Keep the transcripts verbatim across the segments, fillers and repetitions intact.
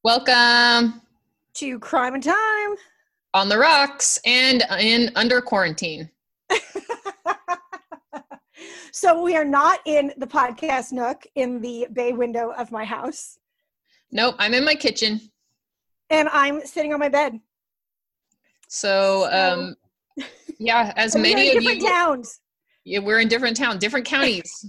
Welcome To Crime and Time. on the rocks and in under quarantine. So we are not in the podcast nook in the bay window of my house. Nope, I'm in my kitchen. And I'm sitting on my bed. So, So um, yeah, as we are many in of different you, towns. yeah, we're in different towns, different counties.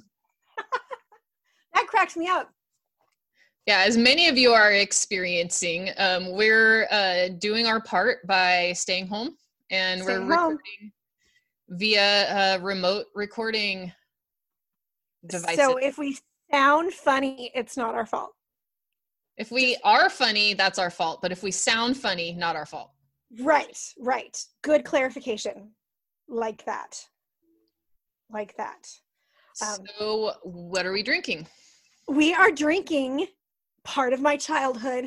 That cracks me up. Yeah, as many of you are experiencing, um, we're uh, doing our part by staying home, and Staying we're home. recording via uh, remote recording devices. So if we sound funny, it's not our fault. If we are funny, that's our fault. But if we sound funny, not our fault. Right, right. Good clarification. Like that. Like that. Um, So, what are we drinking? we are drinking part of my childhood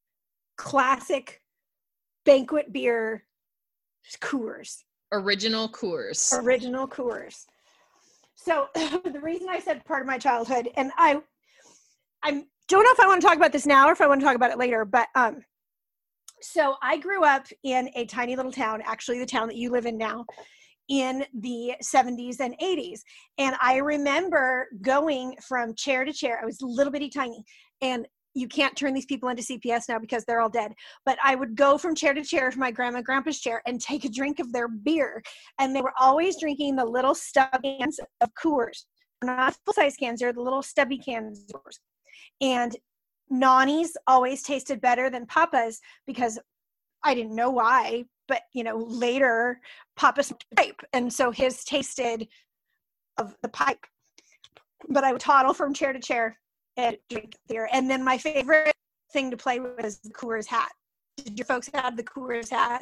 classic banquet beer, Coors. Original Coors. Original Coors. So the reason I said part of my childhood, and I I don't know if I want to talk about this now or if I want to talk about it later, but um, so I grew up in a tiny little town, actually the town that you live in now, in the seventies and eighties. And I remember going from chair to chair. I was little bitty tiny, and you can't turn these people into C P S now because they're all dead. But I would go from chair to chair to my grandma and grandpa's chair and take a drink of their beer. And they were always drinking the little stubby cans of Coors. Not full-size cans, they're the little stubby cans. And Nani's always tasted better than Papa's because I didn't know why, but, you know, later Papa smoked pipe. And so his tasted of the pipe. But I would toddle from chair to chair and drink beer. And then my favorite thing to play with was the Coors hat. Did your folks have the Coors hat?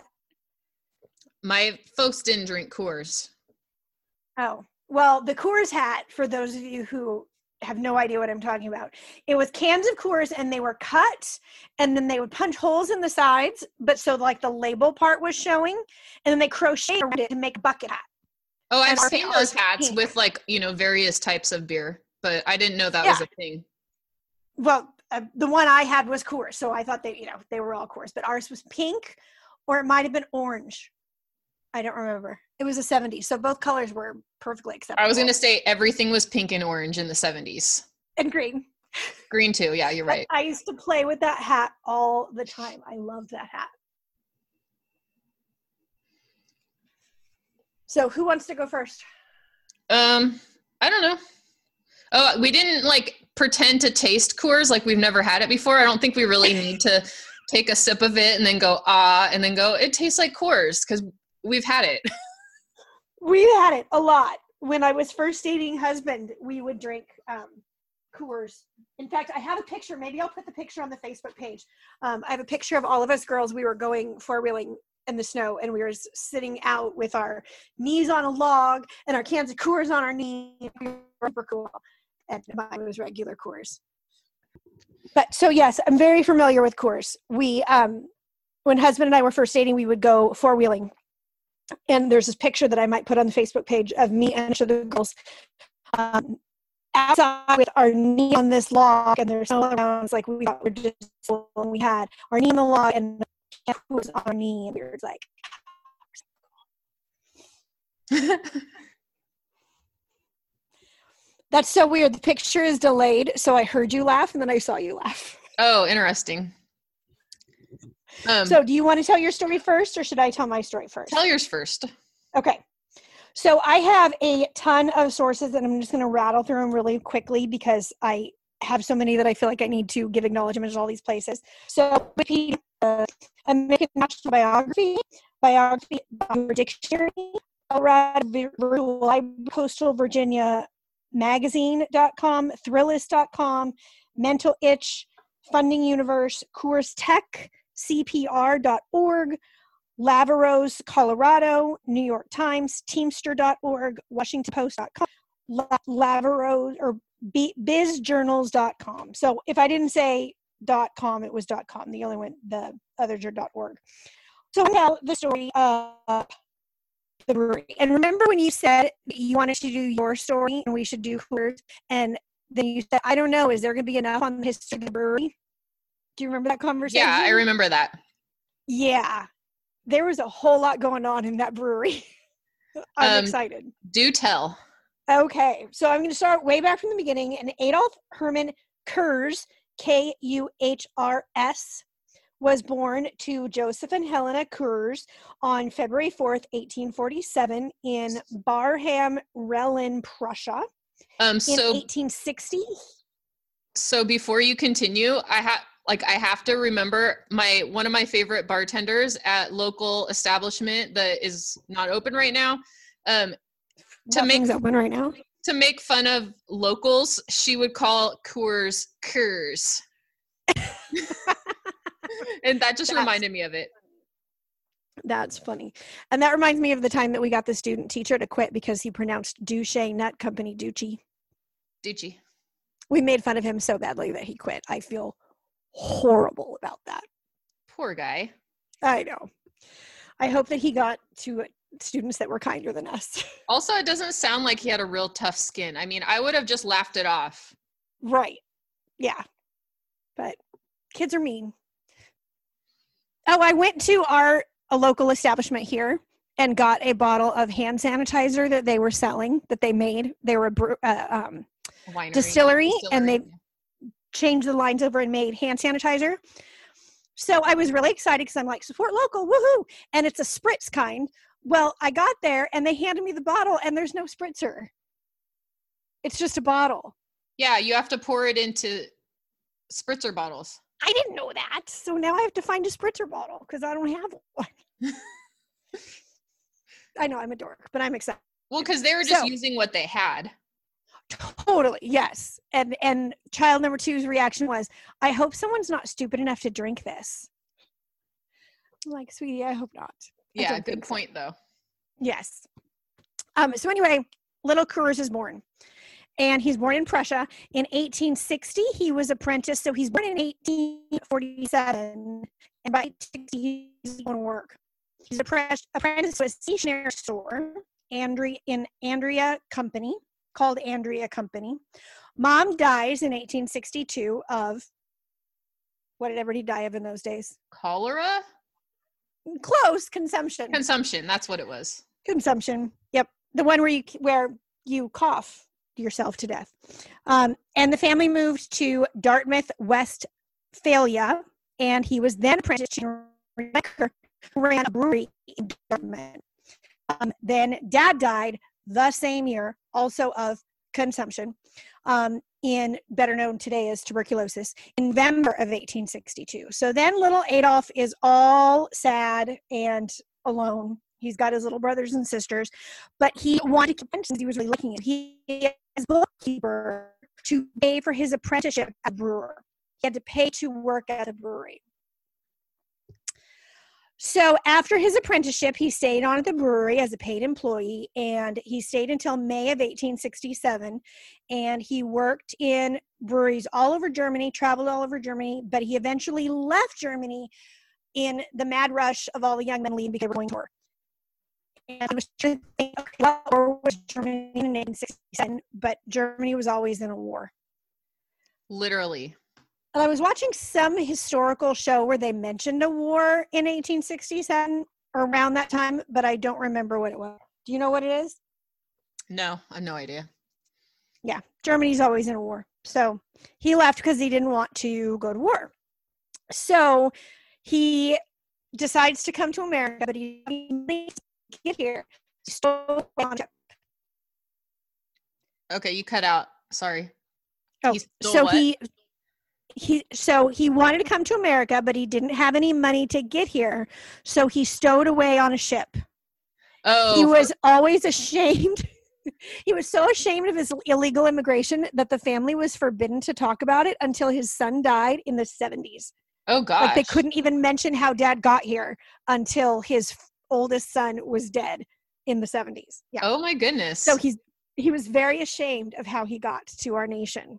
My folks didn't drink Coors. Oh, well, the Coors hat, for those of you who have no idea what I'm talking about, it was cans of Coors and they were cut and then they would punch holes in the sides, but so like the label part was showing, and then they crocheted around it to make a bucket hat. Oh, I've And seen our- those hats pink. with like, you know, various types of beer, but I didn't know that Yeah. was a thing. Well, uh, the one I had was Coors, so I thought they, you know, they were all Coors, but ours was pink, or it might have been orange. I don't remember. It was the seventies, so both colors were perfectly acceptable. I was going to say everything was pink and orange in the seventies. And green. Green too. Yeah, you're right. I, I used to play with that hat all the time. I loved that hat. So who wants to go first? Um, I don't know. Oh, we didn't like pretend to taste Coors like we've never had it before. I don't think we really need to take a sip of it and then go, ah, and then go, it tastes like Coors, because we've had it. We had it a lot. When I was first dating husband, we would drink um, Coors. In fact, I have a picture. Maybe I'll put the picture on the Facebook page. Um, I have a picture of all of us girls. We were going four-wheeling in the snow, and we were sitting out with our knees on a log and our cans of Coors on our knees. We were super cool. And mine was regular Coors. But so, yes, I'm very familiar with Coors. We, um, when husband and I were first dating, we would go four-wheeling. And there's this picture that I might put on the Facebook page of me and the girls um, outside with our knee on this log, and there's no around. It's like we thought we were just and we had our knee on the log and the was on our knee, and we were like, that's so weird. The picture is delayed, so I heard you laugh and then I saw you laugh. Oh, interesting. Um, so do you want to tell your story first, or should I tell my story first? Tell yours first. Okay. So I have a ton of sources, and I'm just going to rattle through them really quickly because I have so many that I feel like I need to give acknowledgement to all these places. So Wikipedia, uh, American National Biography, Biography Dictionary, Colorado Virtual Library, Coastal Virginia Magazine dot com, Thrillist dot com, Mental Itch, Funding Universe, Coors Tech, C P R dot org, Laveros, Colorado, New York Times, Teamster dot org, Washington Post dot com, Laveros or biz journals dot com. So if I didn't say .com, it was .com. The only one, the other .org. So now the story of the brewery. And remember when you said you wanted to do your story and we should do Coors, and then you said, I don't know, is there going to be enough on the history of the brewery? Do you remember that conversation? Yeah, I remember that. Yeah. There was a whole lot going on in that brewery. I'm um, excited. Do tell. Okay. So I'm going to start way back from the beginning. And Adolf Herman Kurz, K U H R S, was born to Joseph and Helena Kurz on February fourth, eighteen forty-seven in Barham, Rheinland, Prussia. Um, so, in eighteen sixty. So before you continue, I have like I have to remember my one of my favorite bartenders at local establishment that is not open right now. Um, to Nothing's make open right now. To make fun of locals, she would call Coors Kurs. And that just That's, reminded me of it. That's funny. And that reminds me of the time that we got the student teacher to quit because he pronounced Douche Nut Company Ducci. Ducci. We made fun of him so badly that he quit. I feel horrible about that. Poor guy. I know. I hope that he got to students that were kinder than us. Also, it doesn't sound like he had a real tough skin. I mean, I would have just laughed it off. Right. Yeah. But kids are mean. Oh, I went to our a local establishment here and got a bottle of hand sanitizer that they were selling, that they made. They were a uh, um, Winery, distillery, distillery, and they changed the lines over and made hand sanitizer. So I was really excited because I'm like, support local, woohoo! And it's a spritz kind. Well, I got there and they handed me the bottle and there's no spritzer. It's just a bottle. Yeah, you have to pour it into spritzer bottles. I didn't know that. So now I have to find a spritzer bottle because I don't have one. I know I'm a dork, but I'm excited. Well, because they were just so, using what they had. Totally, yes. And and child number two's reaction was, I hope someone's not stupid enough to drink this. I'm like, sweetie, I hope not. Yeah, good point, so. though. Yes. Um. So anyway, little Kurz is born. And he's born in Prussia. In eighteen sixty, he was apprenticed. So he's born in eighteen forty-seven. And by eighteen sixty, he's going to work. He's apprenticed to a stationery store Andrea, in Andrea Company, called Andrea Company. Mom dies in eighteen sixty-two of, what did everybody die of in those days? Cholera? Close. Consumption. Consumption. That's what it was. Consumption. Yep. The one where you, where you cough yourself to death. Um, and the family moved to Dartmouth, Westphalia, and he was then apprenticed to Rebecca, who ran a brewery in Dartmouth. Um, then dad died the same year, also of consumption, um, in better known today as tuberculosis, in November of eighteen sixty-two. So then little Adolf is all sad and alone. He's got his little brothers and sisters, but he wanted to keep pensions. He was really looking at he as bookkeeper to pay for his apprenticeship as a brewer. He had to pay to work at a brewery. So after his apprenticeship, he stayed on at the brewery as a paid employee, and he stayed until May of eighteen sixty-seven, and he worked in breweries all over Germany, traveled all over Germany, but he eventually left Germany in the mad rush of all the young men leaving because they were going to war. And I was trying to think, okay, what war was Germany in eighteen sixty-seven? But Germany was always in a war. Literally. And I was watching some historical show where they mentioned a war in eighteen sixty-seven or around that time, but I don't remember what it was. Do you know what it is? No, I have no idea. Yeah, Germany's always in a war. So he left because he didn't want to go to war. So he decides to come to America, but he needs to get here. So, okay, you cut out. Sorry. Oh, he so what? he he so he wanted to come to America, but he didn't have any money to get here. So he stowed away on a ship. Oh, he was always ashamed. He was so ashamed of his illegal immigration that the family was forbidden to talk about it until his son died in the seventies. Oh, gosh. Like they couldn't even mention how dad got here until his oldest son was dead in the seventies. Yeah. Oh, my goodness. So he's he was very ashamed of how he got to our nation.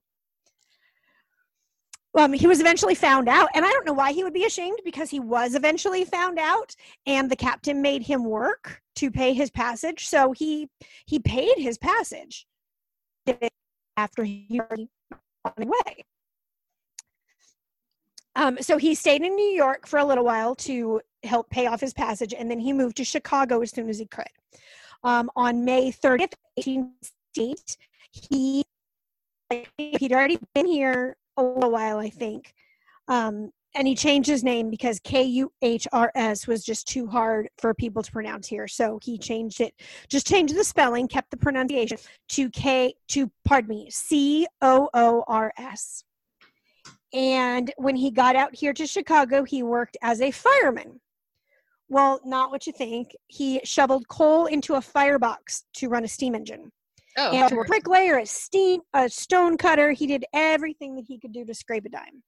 Um, he was eventually found out, and I don't know why he would be ashamed, because he was eventually found out, and the captain made him work to pay his passage. So he he paid his passage after he went away. Um, so he stayed in New York for a little while to help pay off his passage, and then he moved to Chicago as soon as he could. Um, on May thirtieth, eighteen sixty-eight, he he'd already been here a little while, I think, um, and he changed his name because K U H R S was just too hard for people to pronounce here. So he changed it, just changed the spelling, kept the pronunciation to K to pardon me C O O R S. And when he got out here to Chicago, he worked as a fireman. Well, not what you think. He shoveled coal into a firebox to run a steam engine. Oh, and a bricklayer, a steam, a stone cutter. He did everything that he could do to scrape a dime.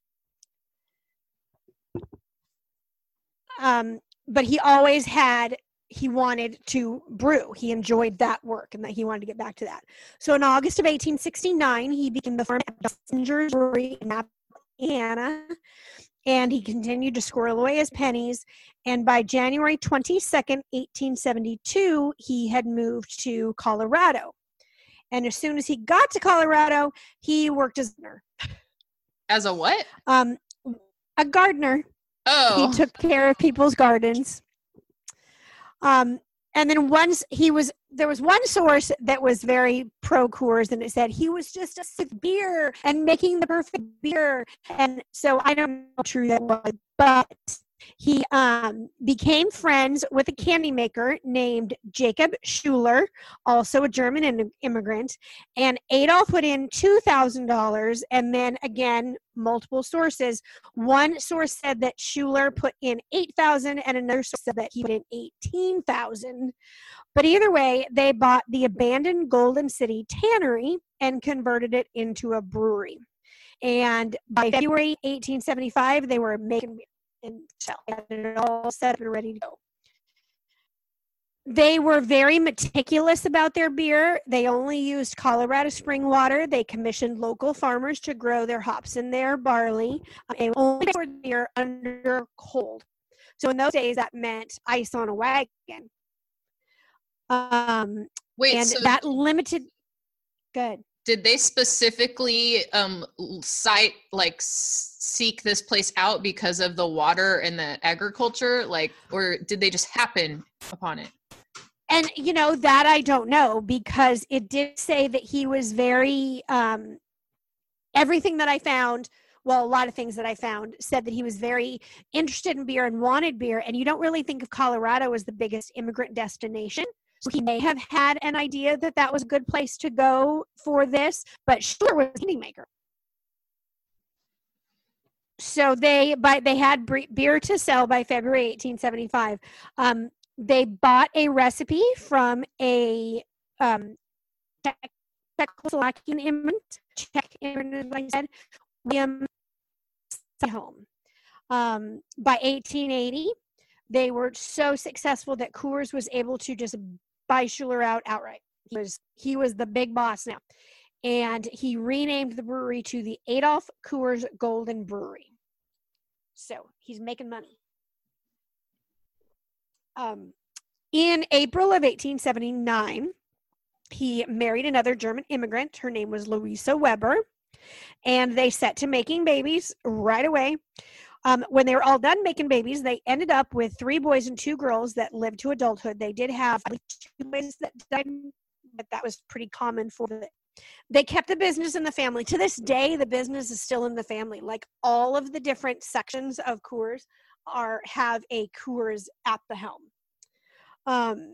Um, but he always had, he wanted to brew. He enjoyed that work and that he wanted to get back to that. So in August of eighteen sixty-nine, he became the farm at Messenger's Brewery in Indiana, and he continued to squirrel away his pennies. And by January twenty-second, eighteen seventy-two, he had moved to Colorado. And as soon as he got to Colorado, he worked as a gardener. As a what? Um, a gardener. Oh. He took care of people's gardens. Um, and then once he was, there was one source that was very pro Coors, and it said he was just a sick beer and making the perfect beer. And so I don't know how true that was, but he um, became friends with a candy maker named Jacob Schuler, also a German in- immigrant. And Adolf put in two thousand dollars, and then again, multiple sources. One source said that Schuler put in eight thousand dollars, and another source said that he put in eighteen thousand dollars. But either way, they bought the abandoned Golden City Tannery and converted it into a brewery. And by February eighteen seventy-five, they were making beer and sell. They had it all set up and ready to go. They were very meticulous about their beer. They only used Colorado spring water. They commissioned local farmers to grow their hops and their barley. They only poured beer under cold. So in those days, that meant ice on a wagon. Um, Wait, and so that limited. Good. did they specifically um cite like s- seek this place out because of the water and the agriculture, like, or did they just happen upon it? And you know that I don't know, because it did say that he was very um everything that I found, well, a lot of things that I found said that he was very interested in beer and wanted beer. And you don't really think of Colorado as the biggest immigrant destination. So he may have had an idea that that was a good place to go for this, but Schuler was a candy maker. So they, by, they had bre- beer to sell by February eighteen seventy-five. Um, they bought a recipe from a um, Czechoslovakian immigrant, Czech immigrant, like I said, William Home. Um, by eighteen eighty, they were so successful that Coors was able to just buy Schuler out outright. He was he was the big boss now, and he renamed the brewery to the Adolf Coors Golden Brewery. So he's making money. Um, in April of eighteen seventy-nine, he married another German immigrant. Her name was Louisa Weber, and they set to making babies right away. Um, when they were all done making babies, they ended up with three boys and two girls that lived to adulthood. They did have two boys that died, but that was pretty common for them. They kept the business in the family. To this day, the business is still in the family. Like all of the different sections of Coors are have a Coors at the helm. Um,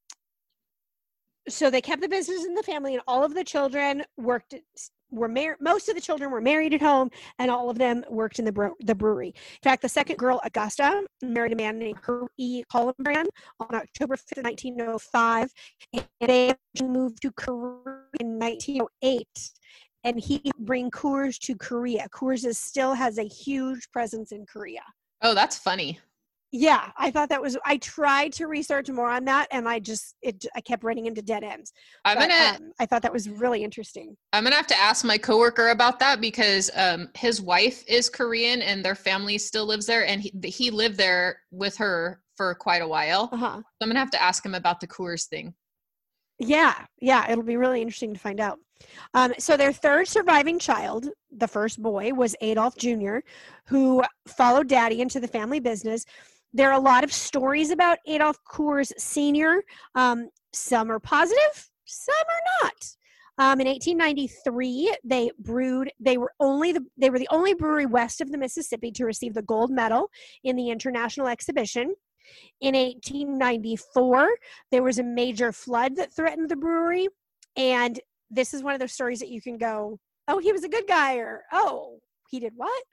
so they kept the business in the family, and all of the children worked. Were married. Most of the children were married at home, and all of them worked in the bre- the brewery. In fact, the second girl, Augusta, married a man named Herb E. Collenbrand on October fifth, nineteen oh five, and they moved to Korea in nineteen oh eight. And he bring Coors to Korea. Coors is, still has a huge presence in Korea. Oh, that's funny. Yeah, I thought that was, I tried to research more on that, and I just, it, I kept running into dead ends. I'm But, gonna, um, I thought that was really interesting. I'm gonna have to ask my coworker about that because um, his wife is Korean and their family still lives there, and he he lived there with her for quite a while. Uh-huh. So I'm gonna have to ask him about the Coors thing. Yeah, yeah, it'll be really interesting to find out. Um, so their third surviving child, the first boy, was Adolf Junior, who followed daddy into the family business. There are a lot of stories about Adolf Coors Senior Um, some are positive, some are not. Um, in eighteen ninety-three, they brewed. They were only the they were the only brewery west of the Mississippi to receive the gold medal in the international exhibition. In eighteen ninety-four, there was a major flood that threatened the brewery. And this is one of those stories that you can go, oh, he was a good guy, or, oh, he did what?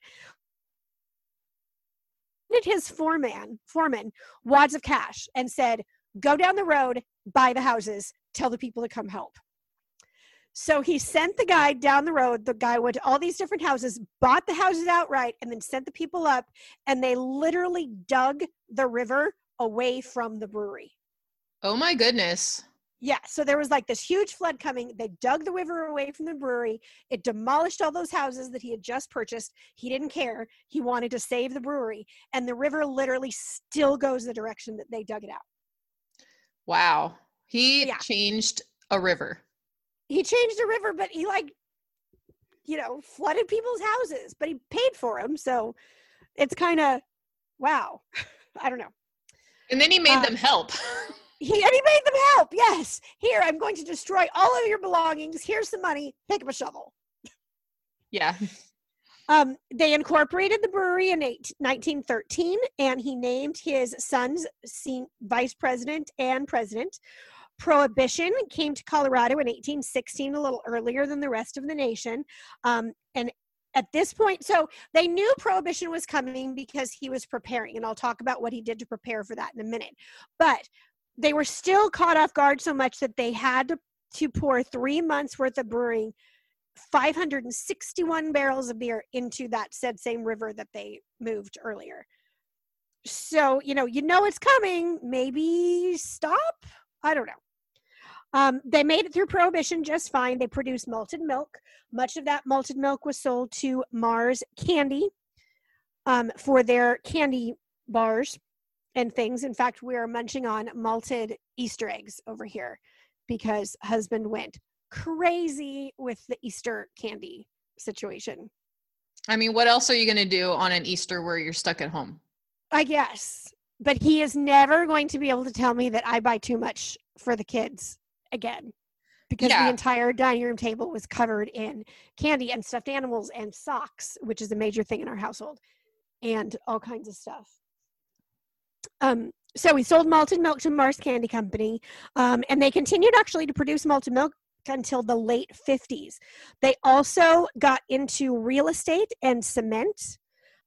Did his foreman, foreman wads of cash and said, go down the road, buy the houses, tell the people to come help. So he sent the guy down the road. The guy went to all these different houses, bought the houses outright, and then sent the people up. And they literally dug the river away from the brewery. Oh my goodness. Yeah. So there was like this huge flood coming. They dug the river away from the brewery. It demolished all those houses that he had just purchased. He didn't care. He wanted to save the brewery. And the river literally still goes the direction that they dug it out. Wow. He Yeah. changed a river. He changed the river, but he like, you know, flooded people's houses, but he paid for them. So it's kind of, wow. I don't know. And then he made uh, them help. He, and he made them help. Yes. Here, I'm going to destroy all of your belongings. Here's some money. Pick up a shovel. Yeah. Um, they incorporated the brewery in nineteen thirteen, and he named his sons vice president and president. Prohibition came to Colorado in eighteen sixteen, a little earlier than the rest of the nation. Um, and at this point, so they knew Prohibition was coming because he was preparing, and I'll talk about what he did to prepare for that in a minute. But they were still caught off guard so much that they had to, to pour three months worth of brewing, five hundred sixty-one barrels of beer into that said same river that they moved earlier. So, you know, you know it's coming. Maybe stop? I don't know. Um, they made it through Prohibition just fine. They produced malted milk. Much of that malted milk was sold to Mars Candy um, for their candy bars and things. In fact, we are munching on malted Easter eggs over here because husband went crazy with the Easter candy situation. I mean, what else are you going to do on an Easter where you're stuck at home? I guess. But he is never going to be able to tell me that I buy too much for the kids again, because yeah. the entire dining room table was covered in candy and stuffed animals and socks, which is a major thing in our household, and all kinds of stuff. Um, so we sold malted milk to Mars Candy Company, um, and they continued actually to produce malted milk until the late fifties. They also got into real estate and cement.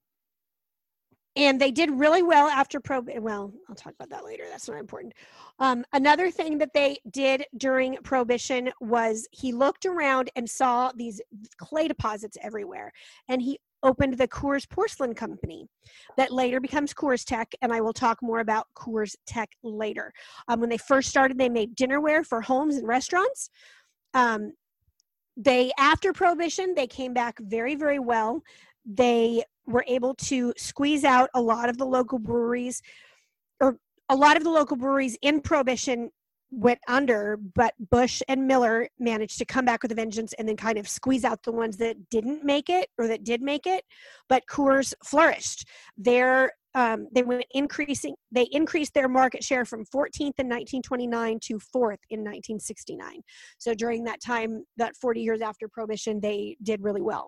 And they did really well after Prohibition. Well, I'll talk about that later. That's not important. Um, another thing that they did during Prohibition was he looked around and saw these clay deposits everywhere. And he opened the Coors Porcelain Company that later becomes Coors Tech. And I will talk more about Coors Tech later. Um, when they first started, they made dinnerware for homes and restaurants. Um, they, after Prohibition, they came back very, very well. They were able to squeeze out a lot of the local breweries, or a lot of the local breweries in Prohibition went under, but Busch and Miller managed to come back with a vengeance and then kind of squeeze out the ones that didn't make it or that did make it. But Coors flourished. Their, um, they went increasing, they increased their market share from fourteenth in nineteen twenty-nine to fourth in nineteen sixty-nine. So during that time, that forty years after Prohibition, they did really well.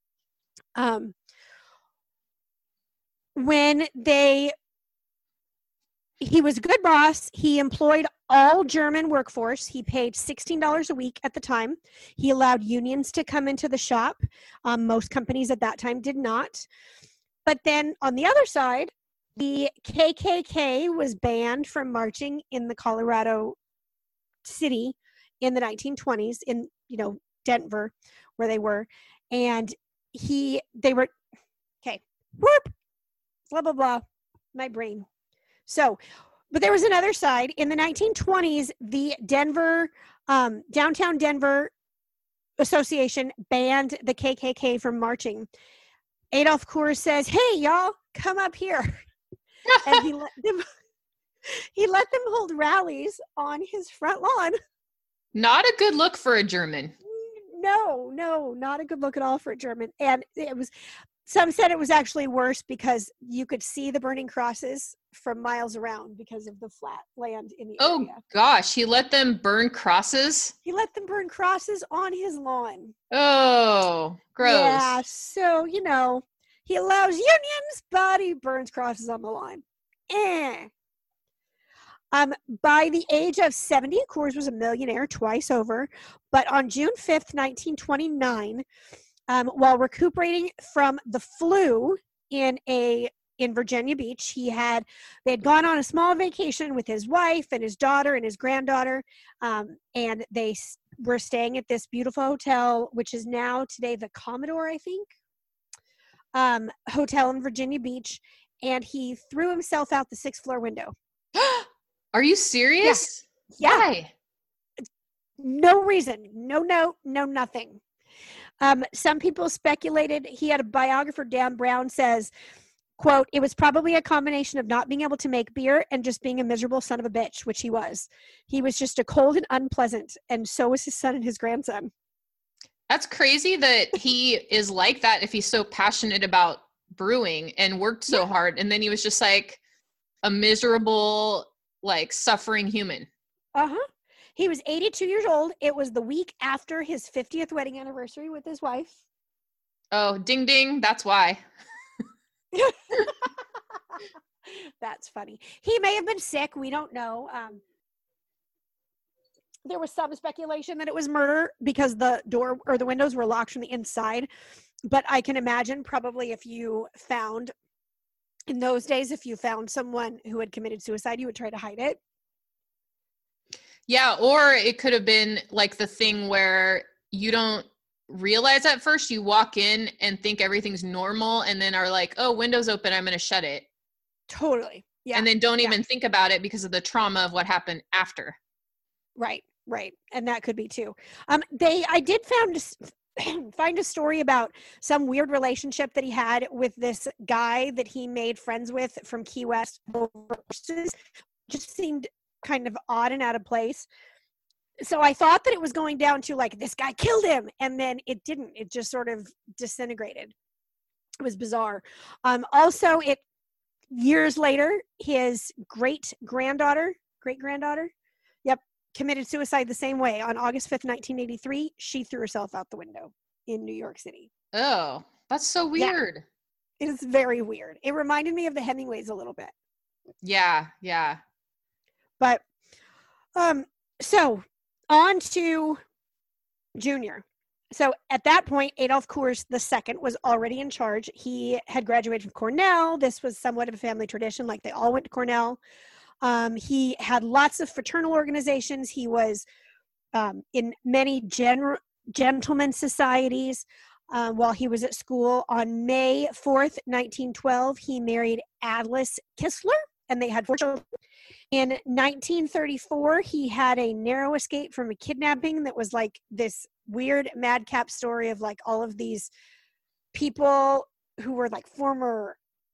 Um, when they, he was a good boss. He employed all German workforce. He paid sixteen dollars a week at the time. He allowed unions to come into the shop. Um, most companies at that time did not. But then on the other side, the K K K was banned from marching in the Colorado city in the nineteen twenties in, you know, Denver, where they were. And he, they were, okay, whoop, blah, blah, blah, my brain. So, but there was another side. In the nineteen twenties, the Denver, um, downtown Denver Association banned the K K K from marching. Adolf Coors says, hey, y'all, come up here. And he let them, he let them hold rallies on his front lawn Not a good look for a German. No, no, not a good look at all for a German. And it was, some said it was actually worse because you could see the burning crosses from miles around because of the flat land in the Oh, area. gosh. He let them burn crosses? He let them burn crosses on his lawn. Oh, gross. Yeah, so, you know, he allows unions, but he burns crosses on the lawn. Eh. Um, by the age of seventy, Coors was a millionaire twice over. But on June fifth, nineteen twenty-nine, um, while recuperating from the flu in a in Virginia Beach, he had they had gone on a small vacation with his wife and his daughter and his granddaughter, um, and they s- were staying at this beautiful hotel, which is now today the Commodore, I think, um, hotel in Virginia Beach. And he threw himself out the sixth floor window. Are you serious? Yeah. Why? No reason, no note, no nothing. Um, some people speculated, he had a biographer, Dan Brown, says, quote, it was probably a combination of not being able to make beer and just being a miserable son of a bitch, which he was. He was just a cold and unpleasant, and so was his son and his grandson. That's crazy that he is like that if he's so passionate about brewing and worked so Yeah. hard. And then he was just like a miserable, like suffering human. Uh-huh. He was eighty-two years old. It was the week after his fiftieth wedding anniversary with his wife. Oh, ding, ding. That's why. That's funny. He may have been sick. We don't know. Um, there was some speculation that it was murder because the door or the windows were locked from the inside. But I can imagine probably if you found, in those days, if you found someone who had committed suicide, you would try to hide it. Yeah, or it could have been like the thing where you don't realize at first, you walk in and think everything's normal and then are like, oh, window's open, I'm going to shut it. Totally. Yeah. And then don't yeah. even think about it because of the trauma of what happened after. Right, right. And that could be too. Um, they, I did found, find a story about some weird relationship that he had with this guy that he made friends with from Key West. Just seemed kind of odd and out of place. So I thought that it was going down to like, this guy killed him. And then it didn't. It just sort of disintegrated. It was bizarre. Um, also, it years later, his great granddaughter, great granddaughter, yep, committed suicide the same way. On August fifth, nineteen eighty-three, she threw herself out the window in New York City. Oh, that's so weird. Yeah. It is very weird. It reminded me of the Hemingways a little bit. Yeah, yeah. But um, so on to Junior. So at that point, Adolf Coors the Second was already in charge. He had graduated from Cornell. This was somewhat of a family tradition, like they all went to Cornell. Um, he had lots of fraternal organizations. He was um, in many gen- gentleman societies uh, while he was at school. On May fourth, nineteen twelve, he married Alice Kistler, and they had four children. In nineteen thirty-four, he had a narrow escape from a kidnapping that was like this weird madcap story of like all of these people who were like former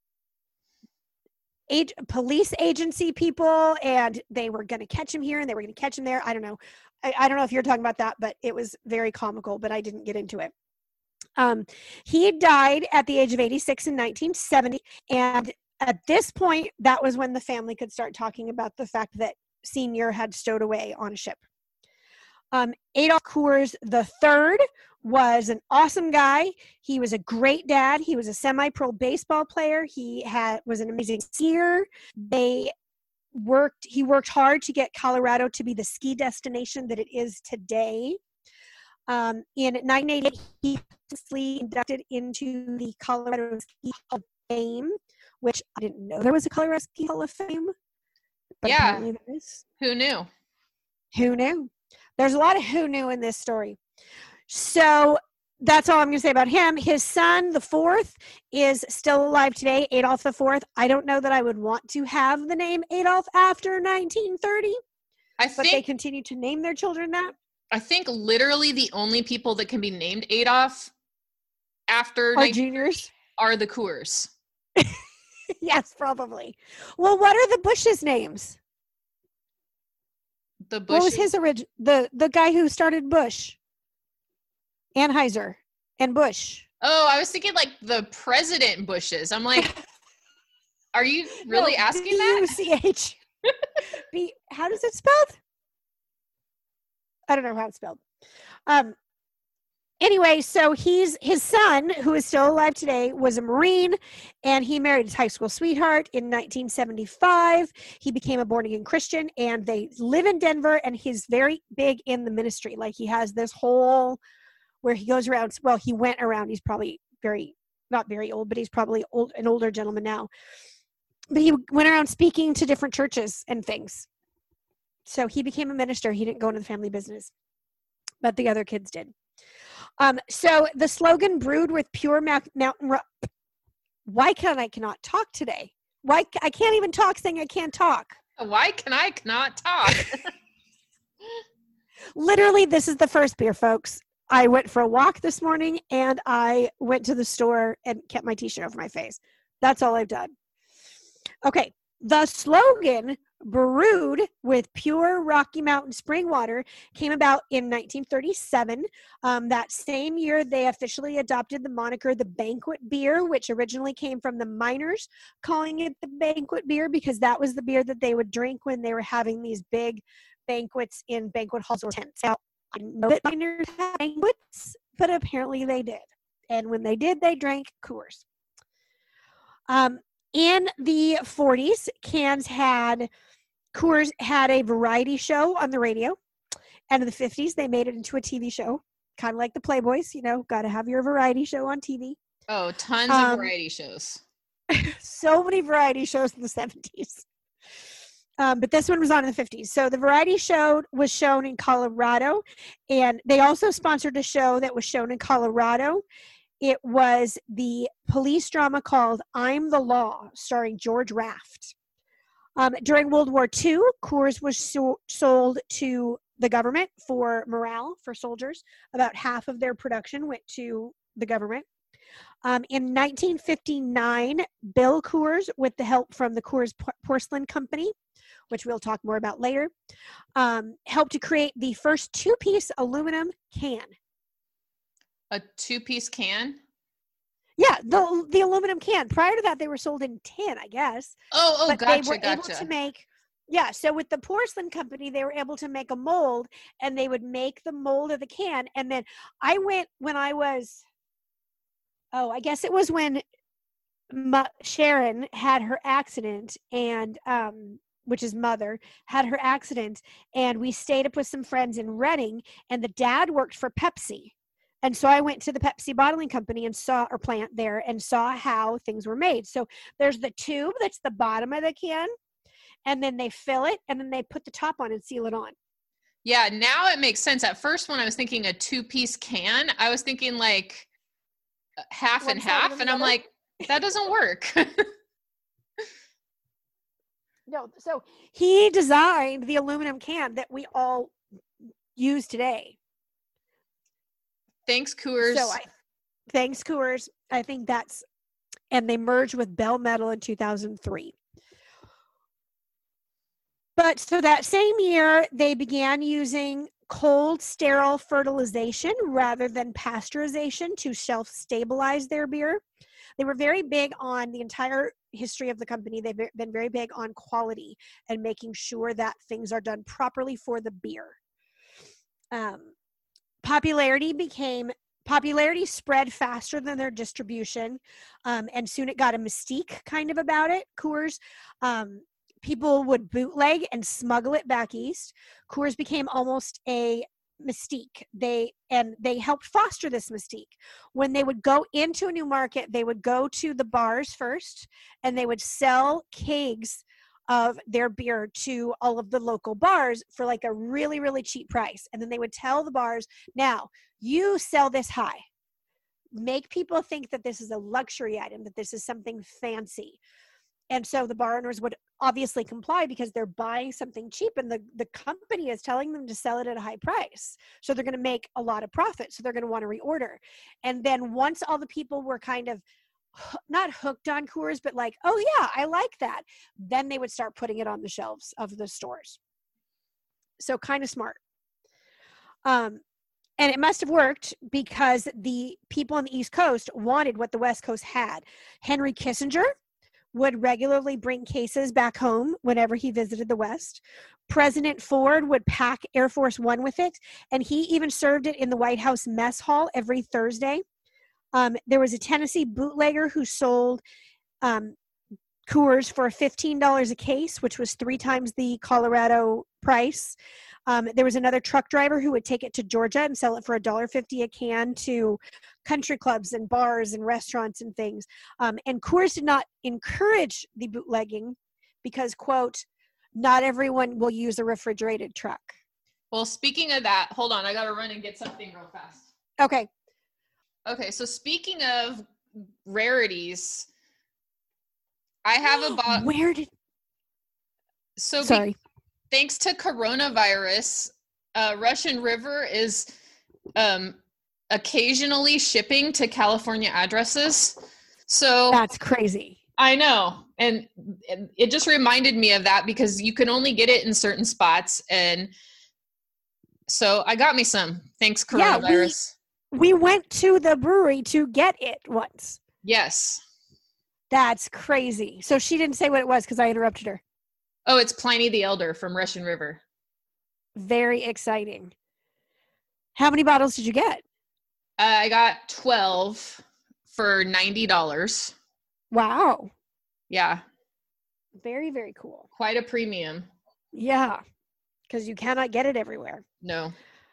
age, police agency people, and they were going to catch him here and they were going to catch him there. I don't know. I, I don't know if you're talking about that, but it was very comical, but I didn't get into it. Um, he died at the age of eighty-six in nineteen seventy, and at this point, that was when the family could start talking about the fact that Senior had stowed away on a ship. Um, Adolf Coors the Third was an awesome guy. He was a great dad. He was a semi-pro baseball player. He had was an amazing skier. They worked. He worked hard to get Colorado to be the ski destination that it is today. Um, in nineteen eighty-eight, he was inducted into the Colorado Ski Hall of Fame, which I didn't know there was a Colorado Ski Hall of Fame. But Yeah. apparently there is. Who knew? Who knew? There's a lot of who knew in this story. So that's all I'm going to say about him. His son, the fourth, is still alive today, Adolf the Fourth. I don't know that I would want to have the name Adolf after nineteen thirty, I but they think continue to name their children that. I think literally the only people that can be named Adolf after Are nineteen juniors? are the Coors. Yes, probably. Well, what are the Bush's names? The Bush. What was his original? The the guy who started Bush, Anheuser and Bush. Oh, I was thinking like the President Bushes. I'm like, are you really no, asking B that? U C H. B. How does it spelled? I don't know how it's spelled. Um. Anyway, so he's his son, who is still alive today, was a Marine, and he married his high school sweetheart in nineteen seventy-five. He became a born again Christian, and they live in Denver. And he's very big in the ministry. Like he has this whole where he goes around. Well, he went around. He's probably very not very old, but he's probably old, an older gentleman now. But he went around speaking to different churches and things. So he became a minister. He didn't go into the family business, but the other kids did. Um, so the slogan "Brewed with Pure ma- Mountain Rock." Why can I cannot talk today? Why I can't even talk saying I can't talk. Why can I cannot talk? Literally, this is the first beer, folks. I went for a walk this morning and I went to the store and kept my t-shirt over my face. That's all I've done. Okay. The slogan "Brewed with Pure Rocky Mountain Spring Water" came about in nineteen thirty-seven. Um, that same year, they officially adopted the moniker the Banquet Beer, which originally came from the miners calling it the Banquet Beer because that was the beer that they would drink when they were having these big banquets in banquet halls or tents. Now, I didn't know that miners had banquets, but apparently they did. And when they did, they drank Coors. Um, in the forties, cans had Coors had a variety show on the radio, and in the fifties, they made it into a T V show, kind of like the Playboys. You know, got to have your variety show on T V. Oh, tons um, of variety shows. So many variety shows in the seventies. Um, but this one was on in the fifties. So the variety show was shown in Colorado, and they also sponsored a show that was shown in Colorado. It was the police drama called "I'm the Law," starring George Raft. Um, during World War Two, Coors was so- sold to the government for morale for soldiers. About half of their production went to the government. Um, in nineteen fifty-nine, Bill Coors, with the help from the Coors Porcelain Company, which we'll talk more about later, um, helped to create the first two-piece aluminum can. A two-piece can? Yeah, the the aluminum can. Prior to that, they were sold in tin, I guess. Oh, oh, but gotcha, they were gotcha. able to make, yeah, so with the porcelain company, they were able to make a mold, and they would make the mold of the can. And then I went when I was, oh, I guess it was when Ma- Sharon had her accident, and um, which is mother, had her accident, and we stayed up with some friends in Reading, and the dad worked for Pepsi. And so I went to the Pepsi bottling company and saw, or plant there, and saw how things were made. So there's the tube that's the bottom of the can, and then they fill it, and then they put the top on and seal it on. Yeah, now it makes sense. At first, when I was thinking a two-piece can, I was thinking like half One and side half, and and the I'm other? like, that doesn't work. No, so he designed the aluminum can that we all use today. Thanks, Coors. So I, thanks, Coors. I think that's, and they merged with Bell Metal in two thousand three. But so that same year, they began using cold, sterile fertilization rather than pasteurization to self-stabilize their beer. They were very big on the entire history of the company. They've been very big on quality and making sure that things are done properly for the beer. Um, popularity became popularity spread faster than their distribution, um, and soon it got a mystique kind of about it. Coors, um, people would bootleg and smuggle it back east. Coors became almost a mystique. They and they helped foster this mystique. When they would go into a new market, they would go to the bars first, and they would sell kegs of their beer to all of the local bars for like a really, really cheap price. And then they would tell the bars, now you sell this high. Make people think that this is a luxury item, that this is something fancy. And so the bar owners would obviously comply because they're buying something cheap, and the, the company is telling them to sell it at a high price. So they're going to make a lot of profit. So they're going to want to reorder. And then once all the people were kind of not hooked on Coors, but like, oh yeah, I like that, then they would start putting it on the shelves of the stores. So kind of smart. Um, and it must have worked because the people on the East Coast wanted what the West Coast had. Henry Kissinger would regularly bring cases back home whenever he visited the West. President Ford would pack Air Force One with it, and he even served it in the White House mess hall every Thursday. Um, there was a Tennessee bootlegger who sold um, Coors for fifteen dollars a case, which was three times the Colorado price. Um, there was another truck driver who would take it to Georgia and sell it for one dollar fifty a can to country clubs and bars and restaurants and things. Um, and Coors did not encourage the bootlegging because, quote, not everyone will use a refrigerated truck. Well, speaking of that, hold on. I got to run and get something real fast. Okay. Okay, so speaking of rarities, I have a bottle. Where did... So Sorry. Be- thanks to coronavirus, uh, Russian River is um, occasionally shipping to California addresses. So that's crazy. I know. And it just reminded me of that because you can only get it in certain spots. And so I got me some. Thanks, coronavirus. Yeah, we, we went to the brewery to get it once. Yes. That's crazy. So she didn't say what it was because I interrupted her. Oh, it's Pliny the Elder from Russian River. Very exciting. How many bottles did you get? Uh, I got twelve for ninety dollars. Wow. Yeah. Very, very cool. Quite a premium. Yeah, because you cannot get it everywhere. No.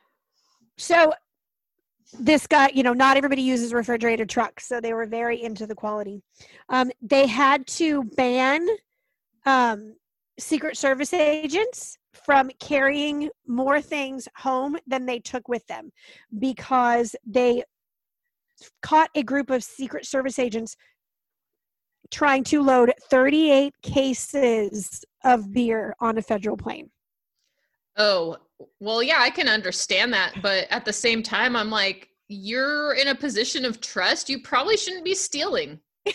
So this guy, you know, not everybody uses refrigerated trucks, so they were very into the quality. Um, they had to ban um, Secret Service agents from carrying more things home than they took with them because they caught a group of Secret Service agents trying to load thirty-eight cases of beer on a federal plane. Oh, well, yeah, I can understand that. But at the same time, I'm like, you're in a position of trust. You probably shouldn't be stealing.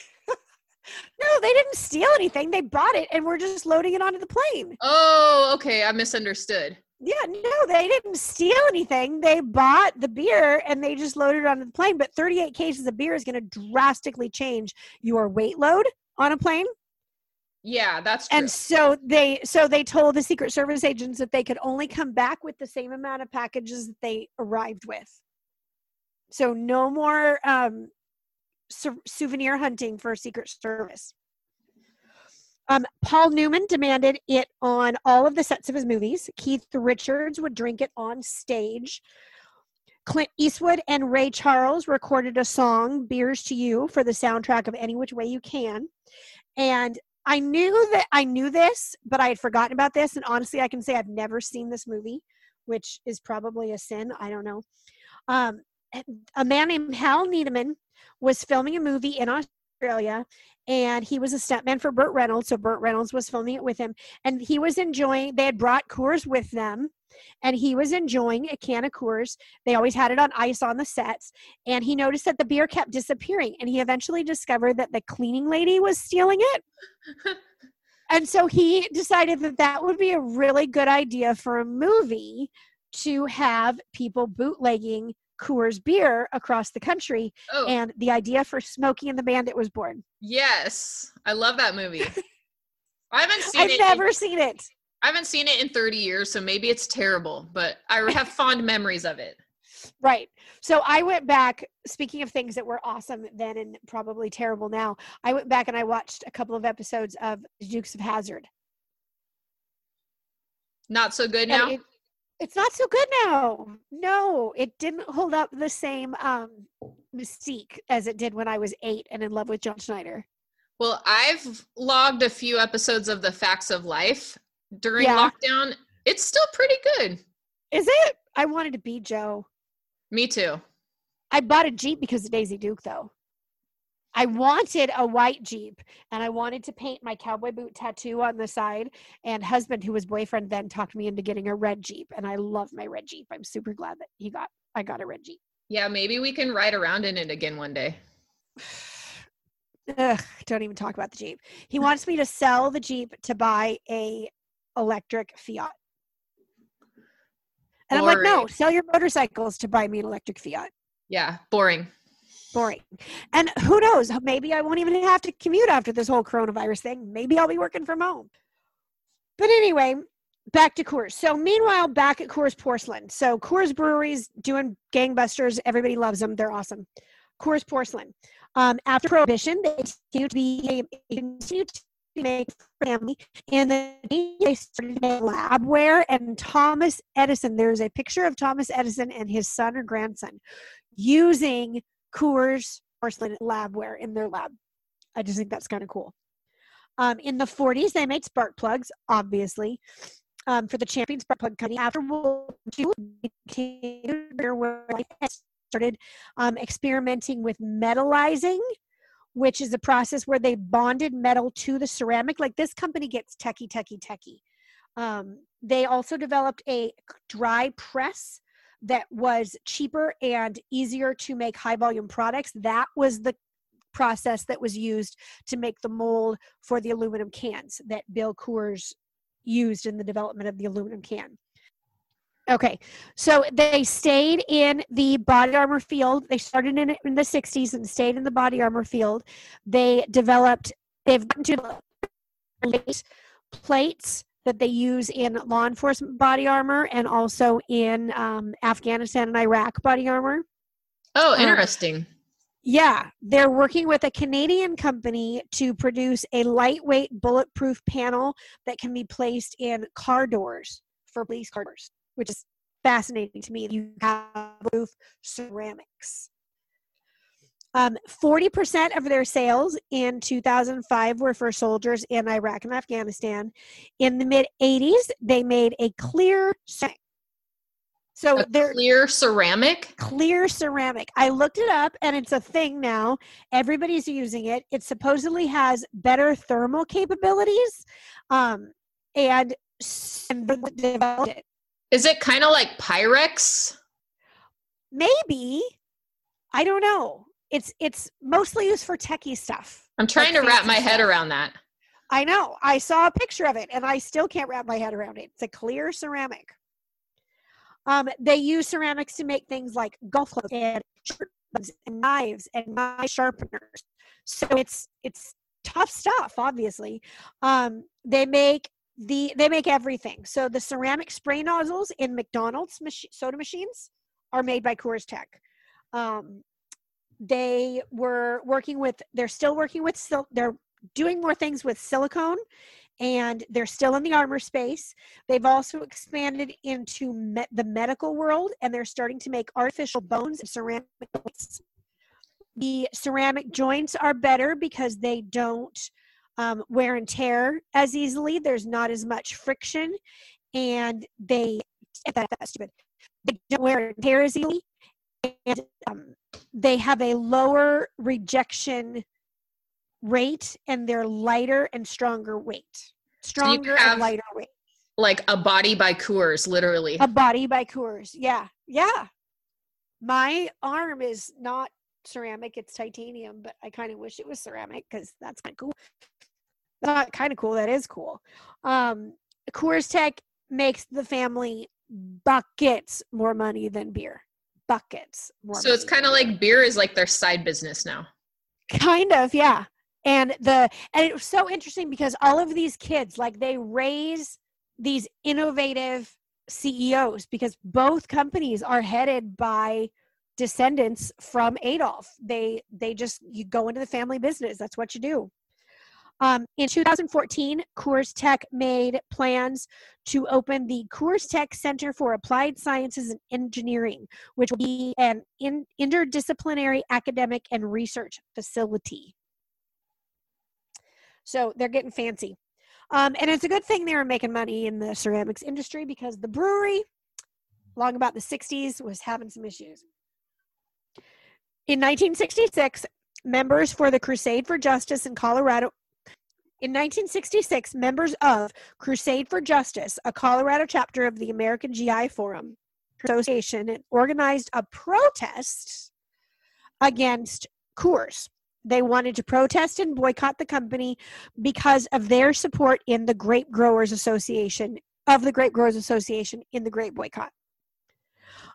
No, they didn't steal anything. They bought it and we're just loading it onto the plane. Oh, okay. I misunderstood. Yeah, no, they didn't steal anything. They bought the beer and they just loaded it onto the plane. But thirty-eight cases of beer is going to drastically change your weight load on a plane. Yeah, that's true. And so they so they told the Secret Service agents that they could only come back with the same amount of packages that they arrived with. So no more um, su- souvenir hunting for Secret Service. Um, Paul Newman demanded it on all of the sets of his movies. Keith Richards would drink it on stage. Clint Eastwood and Ray Charles recorded a song, Beers to You, for the soundtrack of Any Which Way You Can. And I knew that I knew this, but I had forgotten about this. And honestly, I can say I've never seen this movie, which is probably a sin. I don't know. Um, a man named Hal Needham was filming a movie in Australia, and he was a stuntman for Burt Reynolds. So Burt Reynolds was filming it with him, and he was enjoying, they had brought Coors with them, and he was enjoying a can of Coors. They always had it on ice on the sets, and he noticed that the beer kept disappearing, and he eventually discovered that the cleaning lady was stealing it. And so he decided that that would be a really good idea for a movie to have people bootlegging Coors beer across the country. Oh. And the idea for Smokey and the Bandit was born. Yes. I love that movie. I haven't seen I've it. I've never in, seen it. I haven't seen it in thirty years, so maybe it's terrible, but I have fond memories of it. Right. So I went back, speaking of things that were awesome then and probably terrible now, I went back and I watched a couple of episodes of Dukes of Hazzard. Not so good now? It, it's not so good now. No, it didn't hold up the same um, mystique as it did when I was eight and in love with John Schneider. Well, I've logged a few episodes of The Facts of Life during yeah. lockdown. It's still pretty good. Is it? I wanted to be Joe. Me too. I bought a Jeep because of Daisy Duke, though. I wanted a white Jeep, and I wanted to paint my cowboy boot tattoo on the side, and husband, who was boyfriend then, talked me into getting a red Jeep, and I love my red Jeep. I'm super glad that he got I got a red Jeep. Yeah, maybe we can ride around in it again one day. Ugh, don't even talk about the Jeep. He wants me to sell the Jeep to buy a electric Fiat. And boring. I'm like, no, sell your motorcycles to buy me an electric Fiat. Yeah, boring. Boring. And who knows, maybe I won't even have to commute after this whole coronavirus thing. Maybe I'll be working from home. But anyway, back to Coors. So meanwhile, back at Coors Porcelain. So Coors Brewery's doing gangbusters. Everybody loves them. They're awesome. Coors Porcelain. Um, after Prohibition, they continued to be they continued to make family, and then they started to make labware. And Thomas Edison, there's a picture of Thomas Edison and his son or grandson using Coors Porcelain labware in their lab. I just think that's kind of cool. Um, in the forties, they made spark plugs, obviously, um, for the Champion Spark Plug Company. After World War Two, they started um, experimenting with metallizing, which is a process where they bonded metal to the ceramic. Like, this company gets techie, techie, techie. Um, they also developed a dry press that was cheaper and easier to make high volume products. That was the process that was used to make the mold for the aluminum cans that Bill Coors used in the development of the aluminum can. Okay, so they stayed in the body armor field. They started in it in the sixties and stayed in the body armor field. They developed, they've gotten to the plates that they use in law enforcement body armor and also in um, Afghanistan and Iraq body armor. Oh, interesting. Um, yeah, they're working with a Canadian company to produce a lightweight bulletproof panel that can be placed in car doors for police car doors, which is fascinating to me. You have roof ceramics. Um, forty percent of their sales in two thousand five were for soldiers in Iraq and Afghanistan. In the mid eighties, they made a clear ceramic. So a they're clear ceramic? Clear ceramic. I looked it up and it's a thing now. Everybody's using it. It supposedly has better thermal capabilities. Um, and, and developed it. Is it kind of like Pyrex? Maybe. I don't know. It's it's mostly used for techie stuff. I'm trying like to wrap my stuff. head around that. I know. I saw a picture of it and I still can't wrap my head around it. It's a clear ceramic. Um, they use ceramics to make things like golf clubs and and knives and knife sharpeners. So it's it's tough stuff, obviously. Um, they make the they make everything. So the ceramic spray nozzles in McDonald's mach- soda machines are made by Coors Tech. Um, they were working with. They're still working with. Sil- they're doing more things with silicone. And they're still in the armor space. They've also expanded into me- the medical world, and they're starting to make artificial bones and ceramic joints. The ceramic joints are better because they don't um, wear and tear as easily. There's not as much friction, and they that, that's stupid. They don't wear and tear as easily, and um, they have a lower rejection rate, and they're lighter and stronger weight. Stronger so and lighter weight. Like a body by Coors, literally. A body by Coors. Yeah. Yeah. My arm is not ceramic, it's titanium, but I kind of wish it was ceramic because that's kind of cool. Not kind of cool, that is cool. Um, Coors Tech makes the family buckets more money than beer. Buckets more So it's kind of like beer is like their side business now. Kind of, yeah. And the and it was so interesting because all of these kids, like, they raise these innovative C E Os because both companies are headed by descendants from Adolf. They they just you go into the family business. That's what you do. Um, in two thousand fourteen, Coors Tech made plans to open the Coors Tech Center for Applied Sciences and Engineering, which will be an in, interdisciplinary academic and research facility. So they're getting fancy. Um, and it's a good thing they were making money in the ceramics industry because the brewery, long about the sixties, was having some issues. In nineteen sixty-six, members for the Crusade for Justice in Colorado, in nineteen sixty-six, members of Crusade for Justice, a Colorado chapter of the American G I Forum Association, organized a protest against Coors. They wanted to protest and boycott the company because of their support in the Grape Growers Association, of the Grape Growers Association in the grape boycott.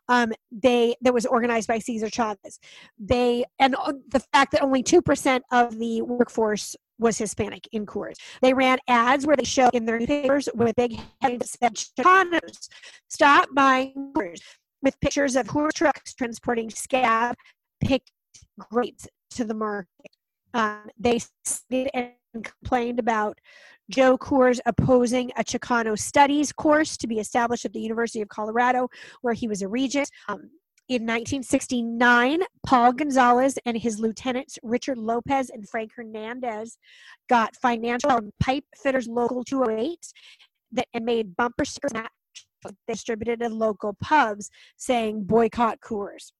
Um, they that was organized by Cesar Chavez. They and the fact that only two percent of the workforce was Hispanic in Coors. They ran ads where they showed in their newspapers with big headings that said, Chicanos, stop buying Coors, with pictures of Coors trucks transporting scab picked grapes to the market. Um, they stated and complained about Joe Coors opposing a Chicano studies course to be established at the University of Colorado, where he was a regent. Um, in nineteen sixty-nine, Paul Gonzalez and his lieutenants Richard Lopez and Frank Hernandez got financial from Pipe Fitters Local two oh eight that, and made bumper stickers that they distributed in local pubs saying boycott Coors.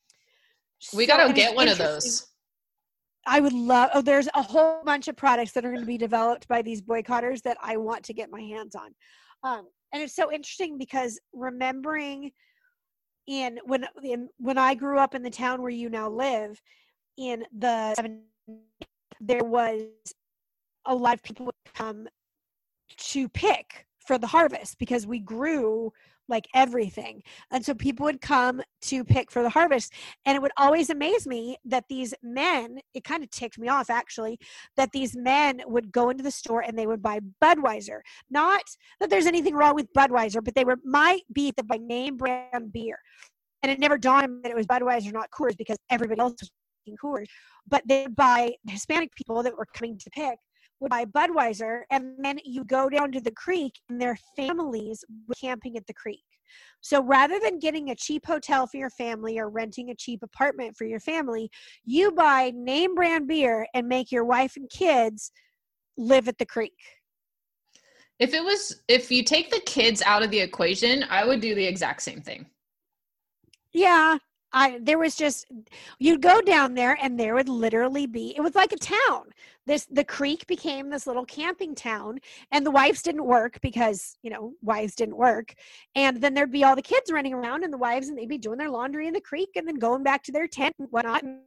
We So, gotta get one of those. I would love, oh, there's a whole bunch of products that are going to be developed by these boycotters that I want to get my hands on. Um, and it's so interesting because remembering in when, in, when I grew up in the town where you now live in the seventies, there was a lot of people would come to pick for the harvest because we grew like everything. And so people would come to pick for the harvest. And it would always amaze me that these men, it kind of ticked me off actually, that these men would go into the store and they would buy Budweiser. Not that there's anything wrong with Budweiser, but they were might be the by name brand beer. And it never dawned on me that it was Budweiser, not Coors, because everybody else was drinking Coors. But they would buy Hispanic people that were coming to pick would buy Budweiser, and then you go down to the creek and their families were camping at the creek. So rather than getting a cheap hotel for your family or renting a cheap apartment for your family, you buy name brand beer and make your wife and kids live at the creek. If it was, if you take the kids out of the equation, I would do the exact same thing. Yeah. I, there was just, you'd go down there and there would literally be, it was like a town. This, the creek became this little camping town, and the wives didn't work because, you know, wives didn't work. And then there'd be all the kids running around and the wives, and they'd be doing their laundry in the creek and then going back to their tent and whatnot. And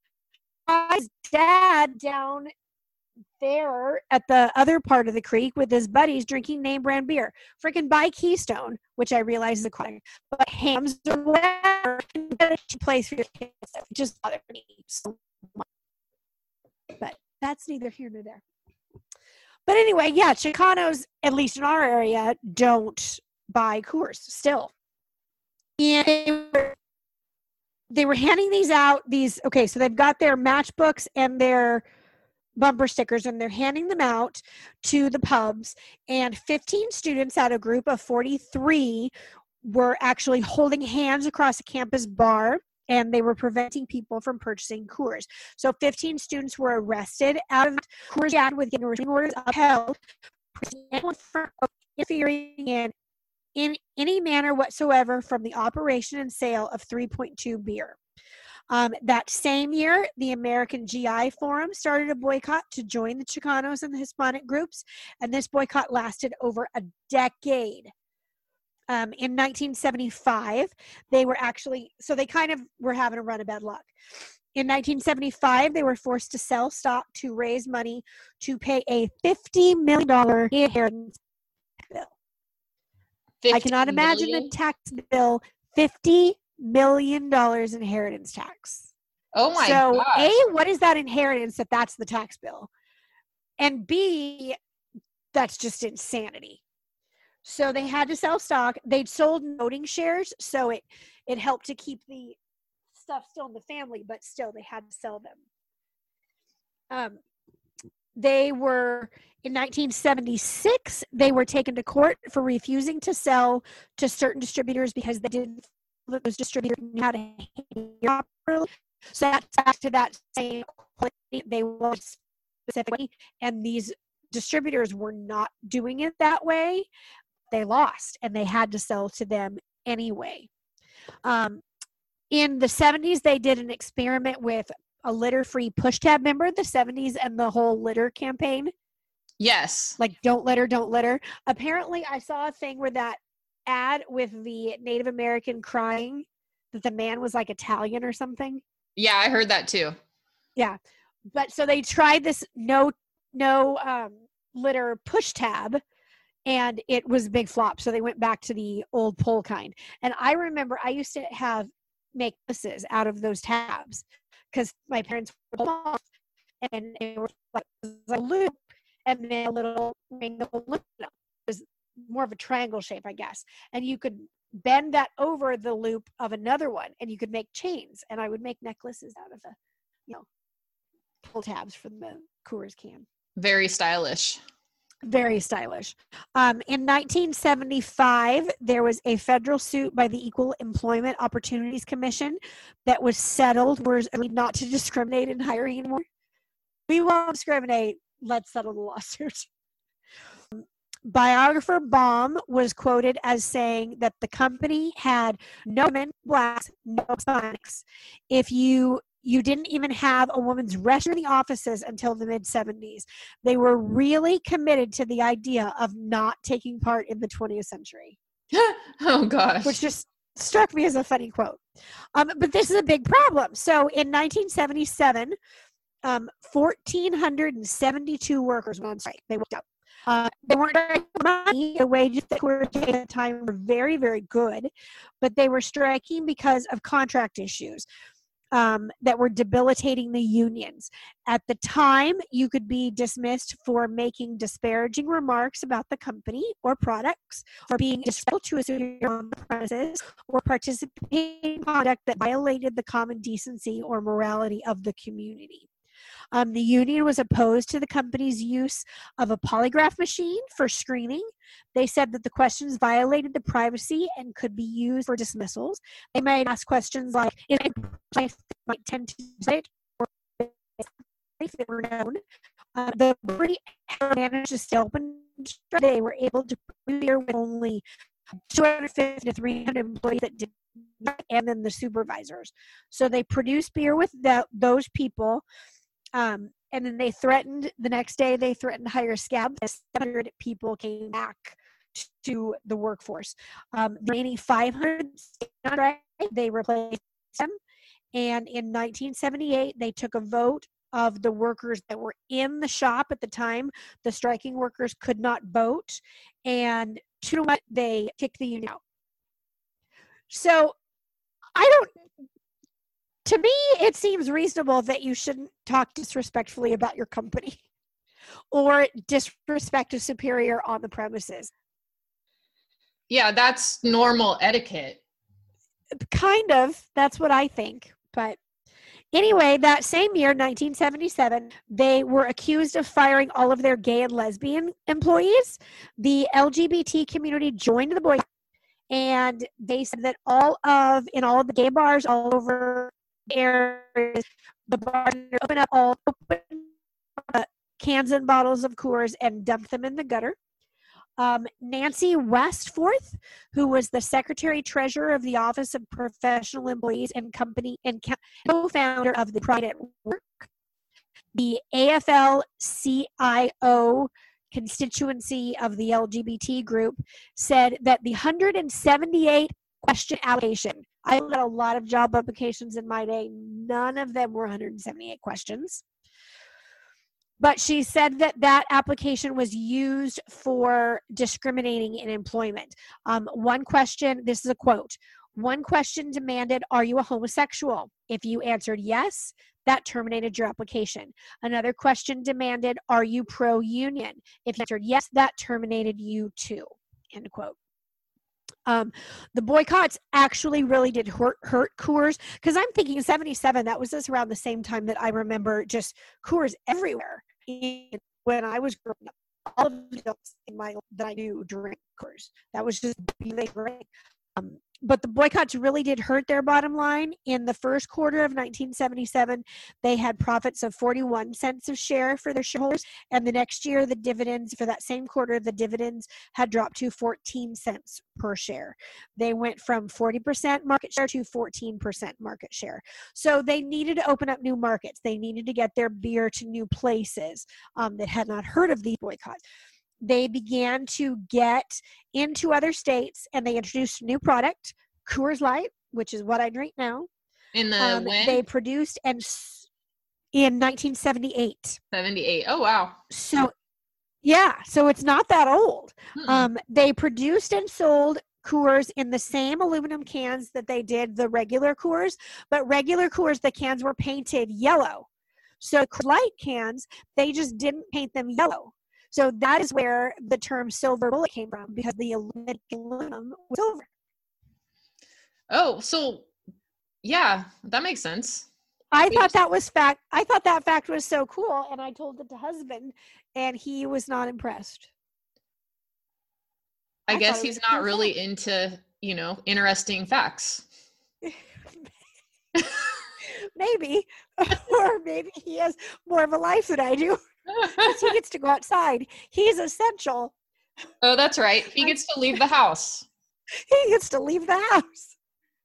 my dad down there at the other part of the creek with his buddies drinking name brand beer, freaking buy Keystone, which I realize is aquatic, but Hams or whatever, place for your kids. It just bothered me so much. But that's neither here nor there. But anyway, yeah, Chicanos, at least in our area, don't buy Coors still. And they were, they were handing these out, these, okay, so they've got their matchbooks and their bumper stickers, and they're handing them out to the pubs, and fifteen students out of a group of forty-three were actually holding hands across a campus bar, and they were preventing people from purchasing Coors. So fifteen students were arrested out of Coors Act with getting orders upheld, for interfering in, in any manner whatsoever from the operation and sale of three point two beer. Um, that same year, the American G I Forum started a boycott to join the Chicanos and the Hispanic groups, and this boycott lasted over a decade. Um, in nineteen seventy-five, they were actually, so they kind of were having a run of bad luck. In nineteen seventy-five, they were forced to sell stock to raise money to pay a fifty million dollars inheritance bill. I cannot imagine million? a tax bill, fifty million dollars inheritance tax. Oh my so, gosh. A, what is that inheritance that that's the tax bill? And B, that's just insanity. So they had to sell stock. They'd sold voting shares, so it, it helped to keep the stuff still in the family, but still they had to sell them. Um, they were, in nineteen seventy-six, they were taken to court for refusing to sell to certain distributors because they didn't that those distributors knew how to handle properly. So that's back to that same they want specifically, and these distributors were not doing it that way. They lost, and they had to sell to them anyway. Um, in the seventies, they did an experiment with a litter-free push tab. Remember the seventies and the whole litter campaign? Yes. Like, don't litter, don't litter. Apparently, I saw a thing where that ad with the Native American crying that the man was like Italian or something. Yeah, I heard that too. Yeah. But so they tried this no no um, litter push tab, and it was a big flop. So they went back to the old pull kind. And I remember I used to have make necklaces out of those tabs because my parents would pull off, and it was like a loop and then a little ring of aluminum. It was more of a triangle shape, I guess. And you could bend that over the loop of another one, and you could make chains. And I would make necklaces out of the, you know, pull tabs from the Coors can. Very stylish. Very stylish. Um, in nineteen seventy-five, there was a federal suit by the Equal Employment Opportunities Commission that was settled, where agreed not to discriminate in hiring anymore. We won't discriminate. Let's settle the lawsuit. Biographer Baum was quoted as saying that the company had no women, blacks, no Hispanics. If you you didn't even have a woman's restroom in the offices until the mid seventies. They were really committed to the idea of not taking part in the twentieth century. Oh gosh. Which just struck me as a funny quote. Um, but this is a big problem. So in nineteen seventy-seven, um, one thousand four hundred seventy-two workers went on strike. They worked out. Uh, they weren't striking for money. The wages that were paid at the time were very, very good, but they were striking because of contract issues um, that were debilitating the unions. At the time, you could be dismissed for making disparaging remarks about the company or products, or being disrespectful to a superior on the premises, or participating in conduct that violated the common decency or morality of the community. Um, the union was opposed to the company's use of a polygraph machine for screening. They said that the questions violated the privacy and could be used for dismissals. They might ask questions like, "Is it place that might tend to visit or if it were known?" Uh, the brewery managed to stay open. They were able to beer with only two hundred fifty to three hundred employees that did not, and then the supervisors. So they produced beer with the, those people. Um, and then they threatened, the next day they threatened to hire scabs. seven hundred people came back to the workforce. Um, the remaining five hundred, they replaced them. And in nineteen seventy-eight, they took a vote of the workers that were in the shop at the time. The striking workers could not vote. And two to one, they kicked the union out. So I don't... To me, it seems reasonable that you shouldn't talk disrespectfully about your company or disrespect a superior on the premises. Yeah, that's normal etiquette. Kind of. That's what I think. But anyway, that same year, nineteen seventy-seven, they were accused of firing all of their gay and lesbian employees. The L G B T community joined the boycott, and they said that all of, in all of the gay bars all over areas, the bars open up all open uh, cans and bottles of Coors and dump them in the gutter. Um, Nancy Westforth, who was the secretary treasurer of the Office of Professional Employees and company and co-founder of the Pride at Work, the A F L C I O constituency of the L G B T group, said that the one hundred seventy-eight question application, I got a lot of job applications in my day. None of them were one hundred seventy-eight questions. But she said that that application was used for discriminating in employment. Um, one question, this is a quote, one question demanded, "Are you a homosexual?" If you answered yes, that terminated your application. Another question demanded, "Are you pro-union?" If you answered yes, that terminated you too. End quote. Um, the boycotts actually really did hurt, hurt Coors, because I'm thinking seventy-seven, that was just around the same time that I remember just Coors everywhere. And when I was growing up, all of the adults in my that I knew drank Coors. That was just they drank. Um, but the boycotts really did hurt their bottom line. In the first quarter of nineteen seventy-seven, they had profits of forty-one cents a share for their shareholders. And the next year, the dividends for that same quarter, the dividends had dropped to fourteen cents per share. They went from forty percent market share to fourteen percent market share. So they needed to open up new markets. They needed to get their beer to new places um, that had not heard of these boycotts. They began to get into other states, and they introduced a new product, Coors Light, which is what I drink now. In the um, when? They produced and in nineteen seventy-eight. seventy-eight. Oh, wow. So, Yeah, so it's not that old. Mm-mm. Um, they produced and sold Coors in the same aluminum cans that they did the regular Coors, but regular Coors, the cans were painted yellow. So light cans, they just didn't paint them yellow. So that is where the term silver bullet came from, because the aluminum was silver. Oh, so yeah, that makes sense. I They thought just- that was fact. I thought that fact was so cool, and I told it to husband, and he was not impressed. I, I guess thought it he's was a not cool really fact. into, you know, interesting facts. Maybe, or maybe he has more of a life than I do, because he gets to go outside. He's essential. Oh, that's right. He gets to leave the house. He gets to leave the house.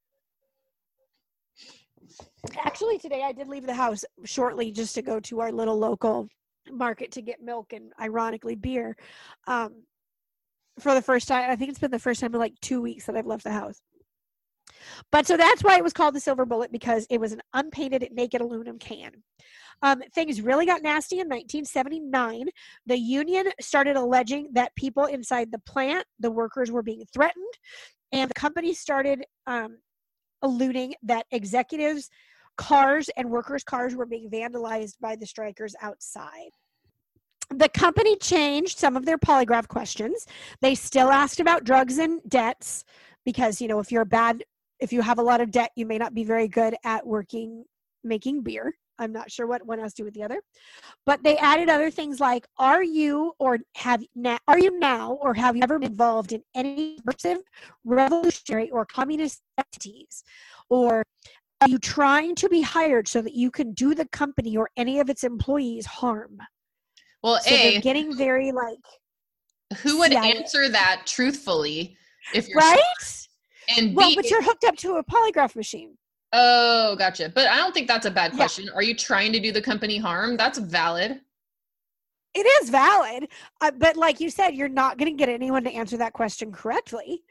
Actually, today I did leave the house shortly just to go to our little local market to get milk and, ironically, beer. Um, for the first time, I think it's been the first time in like two weeks that I've left the house. But so that's why it was called the Silver Bullet, because it was an unpainted naked aluminum can. Um, things really got nasty in nineteen seventy-nine. The union started alleging that people inside the plant, the workers, were being threatened, and the company started um, alluding that executives' cars and workers' cars were being vandalized by the strikers outside. The company changed some of their polygraph questions. They still asked about drugs and debts, because, you know, if you're bad, if you have a lot of debt, you may not be very good at working, making beer. I'm not sure what one has to do with the other. But they added other things like, are you or have now, are you now or have you ever been involved in any subversive, revolutionary, or communist activities? Or are you trying to be hired so that you can do the company or any of its employees harm? Well, So A, they're getting very like, who would C I A. answer that truthfully if you're right? smart? And Well, B, but you're hooked up to a polygraph machine. oh, gotcha. But I don't think that's a bad Yeah. question. Are you trying to do the company harm? That's valid. It is valid, uh, but like you said, you're not going to get anyone to answer that question correctly.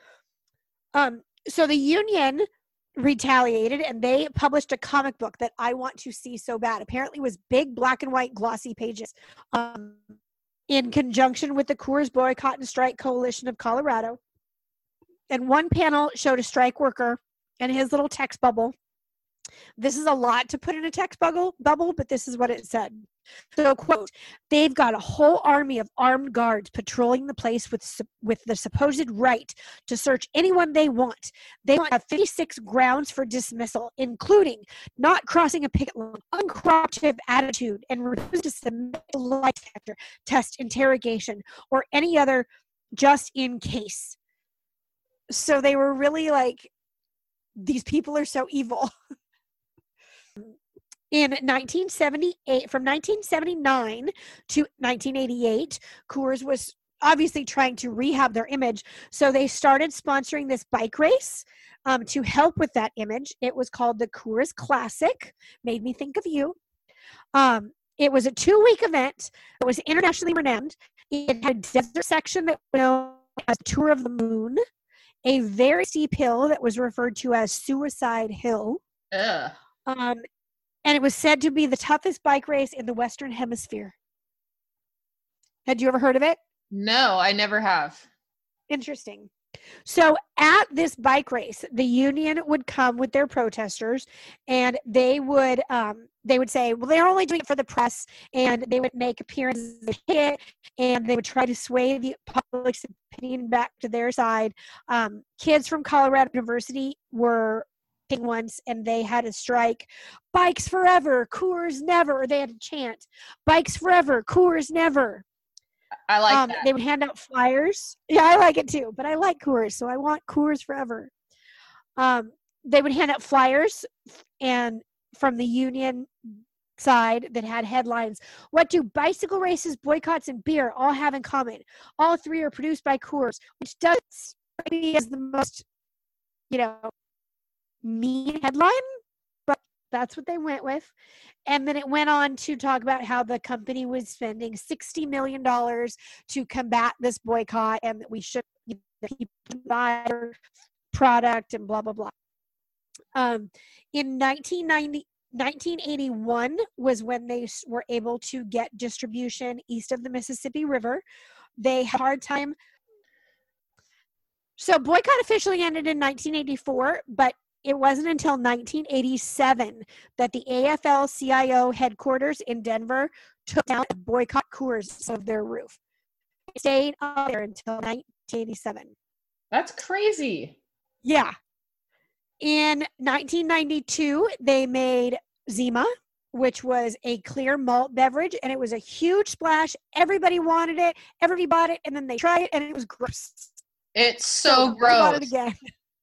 Um, so the union retaliated, and they published a comic book that I want to see so bad. Apparently, it was big black and white glossy pages, um, in conjunction with the Coors Boycott and Strike Coalition of Colorado. And one panel showed a strike worker and his little text bubble. This is a lot to put in a text bubble, bubble, but this is what it said. So, quote, they've got a whole army of armed guards patrolling the place with with the supposed right to search anyone they want. They want to have fifty-six grounds for dismissal, including not crossing a picket line, uncooperative attitude, and refuse to submit a lie detector test, interrogation, or any other just in case. So they were really like, these people are so evil. In nineteen seventy-eight, from nineteen seventy-nine to nineteen eighty-eight, Coors was obviously trying to rehab their image. So they started sponsoring this bike race um, to help with that image. It was called the Coors Classic. Made me think of you. Um, it was a two-week event. It was internationally renowned. It had a desert section that was known as Tour of the Moon, a very steep hill that was referred to as Suicide Hill. Ugh. Um, and it was said to be the toughest bike race in the Western Hemisphere. Had you ever heard of it? No, I never have. Interesting. So at this bike race, the union would come with their protesters, and they would um, they would say, well, they're only doing it for the press, and they would make appearances, and they would try to sway the public's opinion back to their side. Um, kids from Colorado University were once, and they had a strike, bikes forever, Coors never. They had a chant, bikes forever, Coors never. I like um, that. They would hand out flyers. Yeah, I like it too, but I like Coors, so I want Coors forever. Um, they would hand out flyers, and from the union side that had headlines, what do bicycle races, boycotts, and beer all have in common? All three are produced by Coors, which does strike me as the most, you know, mean headline, but that's what they went with. And then it went on to talk about how the company was spending sixty million dollars to combat this boycott, and that we should, you know, people buy their product and blah, blah, blah. Um, in nineteen ninety, nineteen eighty-one was when they were able to get distribution east of the Mississippi River. They had a hard time. So boycott officially ended in nineteen eighty-four, but it wasn't until nineteen eighty-seven that the A F L C I O headquarters in Denver took down a boycott Coors of their roof. It stayed up there until nineteen eighty-seven. That's crazy. Yeah. In nineteen ninety-two, they made Zima, which was a clear malt beverage, and it was a huge splash. Everybody wanted it. Everybody bought it, and then they tried it, and it was gross. It's so, so gross. Bought it again.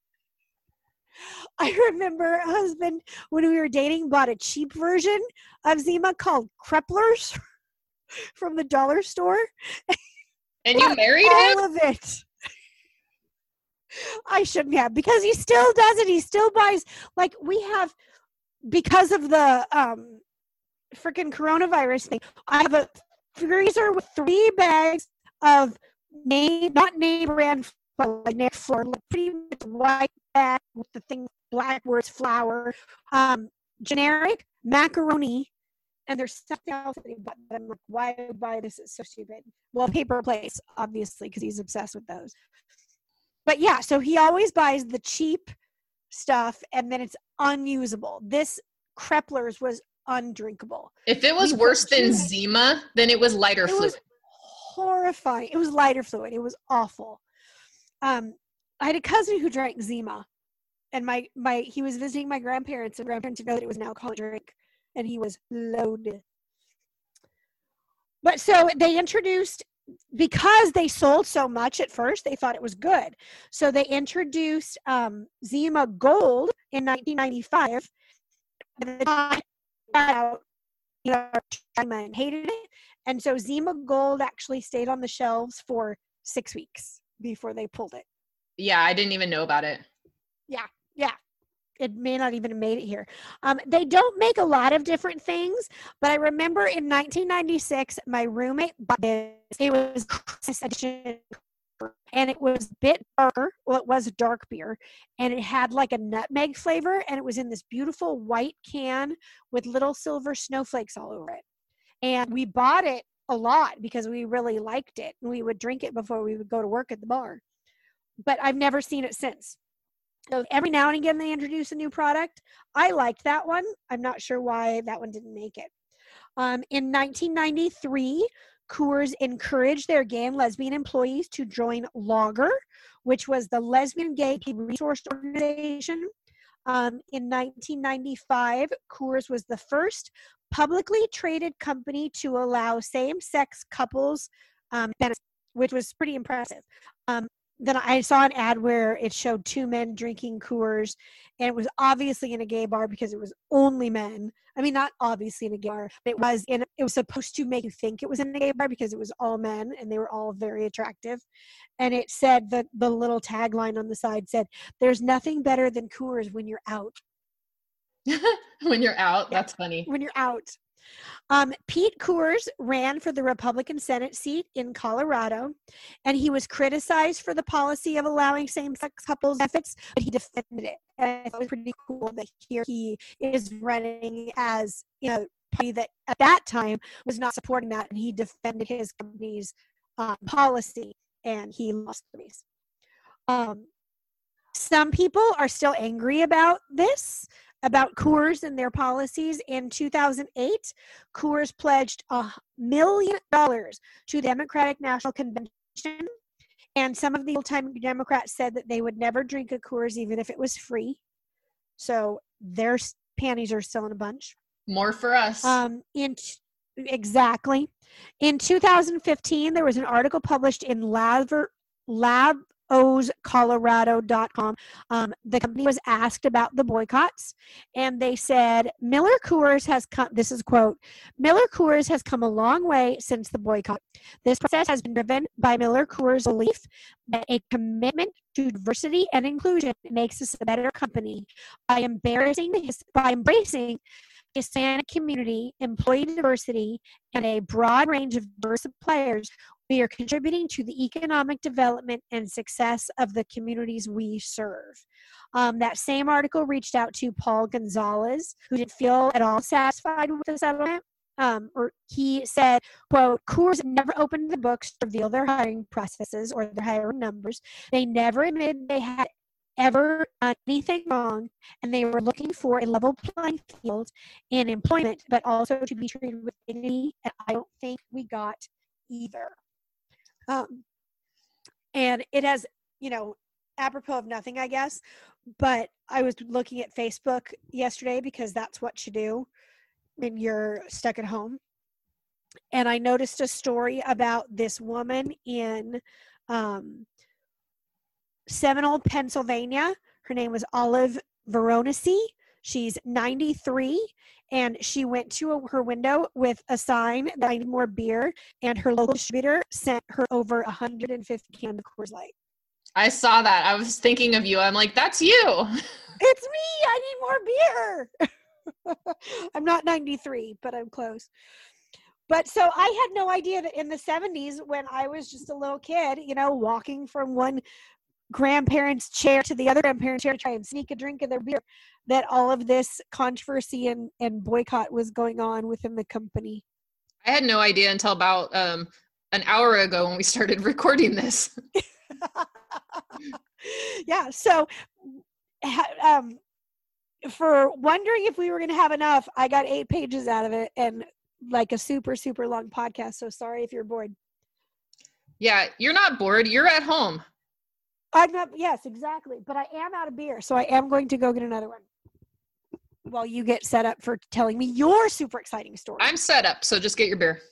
I remember a husband, when we were dating, bought a cheap version of Zima called Kreplers from the dollar store. And you married all him? All of it. I shouldn't have, because he still does it. He still buys, like, we have, because of the um freaking coronavirus thing, I have a freezer with three bags of name, not name brand, but like name flour, like pretty much white bag with the thing, black words, flour, um, generic macaroni, and there's something else that he bought. I'm like, why do I buy this? It's so stupid. Well, paper plates, obviously, because he's obsessed with those. But yeah, so he always buys the cheap stuff, and then it's unusable. This Kreplers was undrinkable. If it was we worse than Zima, then it was lighter it fluid. Was horrifying. It was lighter fluid. It was awful. Um, I had a cousin who drank Zima, and my my he was visiting my grandparents, and grandparents didn't know that it was an alcoholic drink, and he was loaded. But so they introduced, because they sold so much at first, they thought it was good. So they introduced um, Zima Gold in nineteen ninety-five. At the time, out, you know, and hated it, and so Zima Gold actually stayed on the shelves for six weeks before they pulled it. Yeah, I didn't even know about it. Yeah, yeah. It may not even have made it here. Um, they don't make a lot of different things, but I remember in nineteen ninety-six, my roommate bought this. It was Christmas edition, and it was a bit darker. Well, it was a dark beer, and it had like a nutmeg flavor, and it was in this beautiful white can with little silver snowflakes all over it. And we bought it a lot because we really liked it, and we would drink it before we would go to work at the bar. But I've never seen it since. So every now and again they introduce a new product. I liked that one. I'm not sure why that one didn't make it. Um, in nineteen ninety-three, Coors encouraged their gay and lesbian employees to join Lager, which was the lesbian gay resource organization. Um, in nineteen ninety-five, Coors was the first publicly traded company to allow same-sex couples um, benefits, which was pretty impressive. Um, Then I saw an ad where it showed two men drinking Coors, and it was obviously in a gay bar because it was only men. I mean, not obviously in a gay bar, but it was in. It was supposed to make you think it was in a gay bar because it was all men, and they were all very attractive. And it said that the little tagline on the side said, "There's nothing better than Coors when you're out." When you're out, that's funny. When you're out. Um, Pete Coors ran for the Republican Senate seat in Colorado, and he was criticized for the policy of allowing same-sex couples benefits, but he defended it. And I thought it was pretty cool that here he is running as, you know, a party that at that time was not supporting that, and he defended his company's um, policy, and he lost the race. Um, some people are still angry about this, about Coors and their policies. In two thousand eight, Coors pledged a million dollars to the Democratic National Convention, and some of the old-time Democrats said that they would never drink a Coors even if it was free. So their panties are still in a bunch. More for us. Um, in t- exactly. In two thousand fifteen, there was an article published in Laver, Lab. O's Colorado dot com. Um, the company was asked about the boycotts, and they said, Miller Coors has come, this is a quote, Miller Coors has come a long way since the boycott. This process has been driven by Miller Coors' belief that a commitment to diversity and inclusion makes us a better company by embarrassing the, by embracing Hispanic community, employee diversity, and a broad range of diverse suppliers. we are contributing to the economic development and success of the communities we serve. Um, that same article reached out to Paul Gonzalez, who didn't feel at all satisfied with the settlement. Um, or he said, quote, Coors never opened the books to reveal their hiring processes or their hiring numbers. They never admitted they had ever done anything wrong, and they were looking for a level playing field in employment, but also to be treated with dignity, and I don't think we got either. Um, and it has, you know, apropos of nothing, I guess, but I was looking at Facebook yesterday because that's what you do when you're stuck at home. And I noticed a story about this woman in um, Seminole, Pennsylvania. Her name was Olive Veronese. She's ninety-three, and she went to a, her window with a sign that I need more beer, and her local distributor sent her over one hundred fifty cans of Coors Light. I saw that. I was thinking of you. I'm like, that's you. It's me. I need more beer. I'm not ninety-three, but I'm close. But so I had no idea that in the seventies, when I was just a little kid, you know, walking from one grandparent's chair to the other grandparent's chair to try and sneak a drink of their beer, that all of this controversy and, and boycott was going on within the company. I had no idea until about um, an hour ago when we started recording this. Yeah. So um, for wondering if we were going to have enough, I got eight pages out of it and like a super, super long podcast. So sorry if you're bored. Yeah, you're not bored. You're at home. I'm not, yes, exactly. But I am out of beer, so I am going to go get another one while you get set up for telling me your super exciting story. I'm set up, so just get your beer.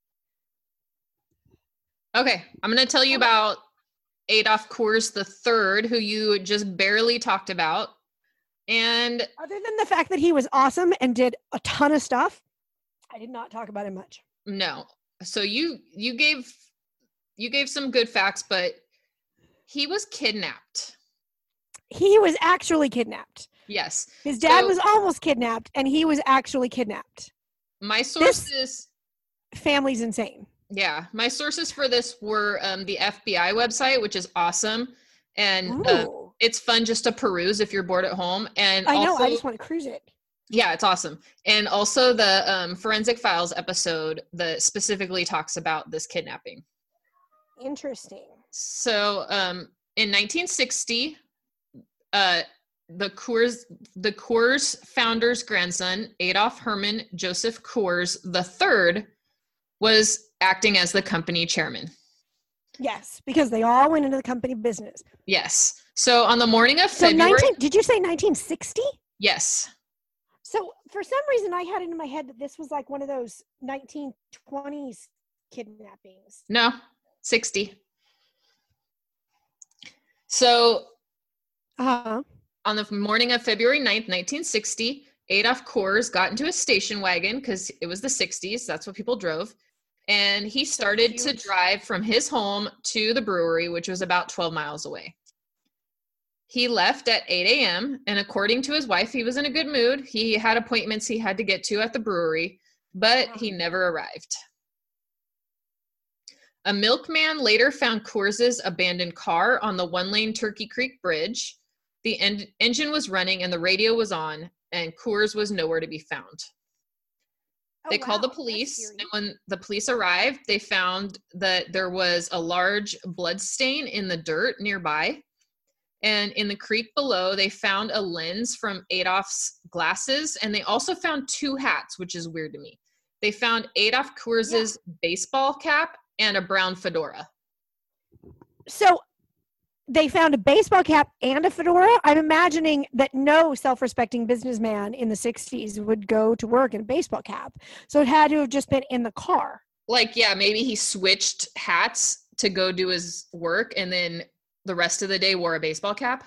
Okay, I'm going to tell you about Adolf Coors the third, who you just barely talked about. And other than the fact that he was awesome and did a ton of stuff, I did not talk about him much. No. So you you gave you gave some good facts, but he was kidnapped. He was actually kidnapped. Yes. His dad so, was almost kidnapped, and he was actually kidnapped. My sources... This family's insane. Yeah. My sources for this were um, the F B I website, which is awesome. And uh, it's fun just to peruse if you're bored at home. And I know. also, I just want to cruise it. Yeah, it's awesome. And also the um, Forensic Files episode that specifically talks about this kidnapping. Interesting. So um, in nineteen sixty, uh, the Coors, the Coors founder's grandson, Adolf Herman Joseph Coors the third, was acting as the company chairman. Yes, because they all went into the company business. Yes. So on the morning of so February... nineteen, did you say nineteen sixty? Yes. So for some reason, I had it in my head that this was like one of those nineteen twenties kidnappings. No, sixty. So uh-huh. on the morning of February ninth, nineteen sixty, Adolf Coors got into a station wagon because it was the sixties. That's what people drove. And he started so to drive from his home to the brewery, which was about twelve miles away. He left at eight a.m. and according to his wife, he was in a good mood. He had appointments he had to get to at the brewery, but he never arrived. A milkman later found Coors's abandoned car on the one-lane Turkey Creek Bridge. The en- engine was running and the radio was on, and Coors was nowhere to be found. Oh, they wow. called the police, and when the police arrived, they found that there was a large blood stain in the dirt nearby. And in the creek below, they found a lens from Adolf's glasses, and they also found two hats, which is weird to me. They found Adolf Coors's yeah. baseball cap and a brown fedora. So they found a baseball cap and a fedora? I'm imagining that no self-respecting businessman in the sixties would go to work in a baseball cap. So it had to have just been in the car. Like, yeah, maybe he switched hats to go do his work and then the rest of the day wore a baseball cap.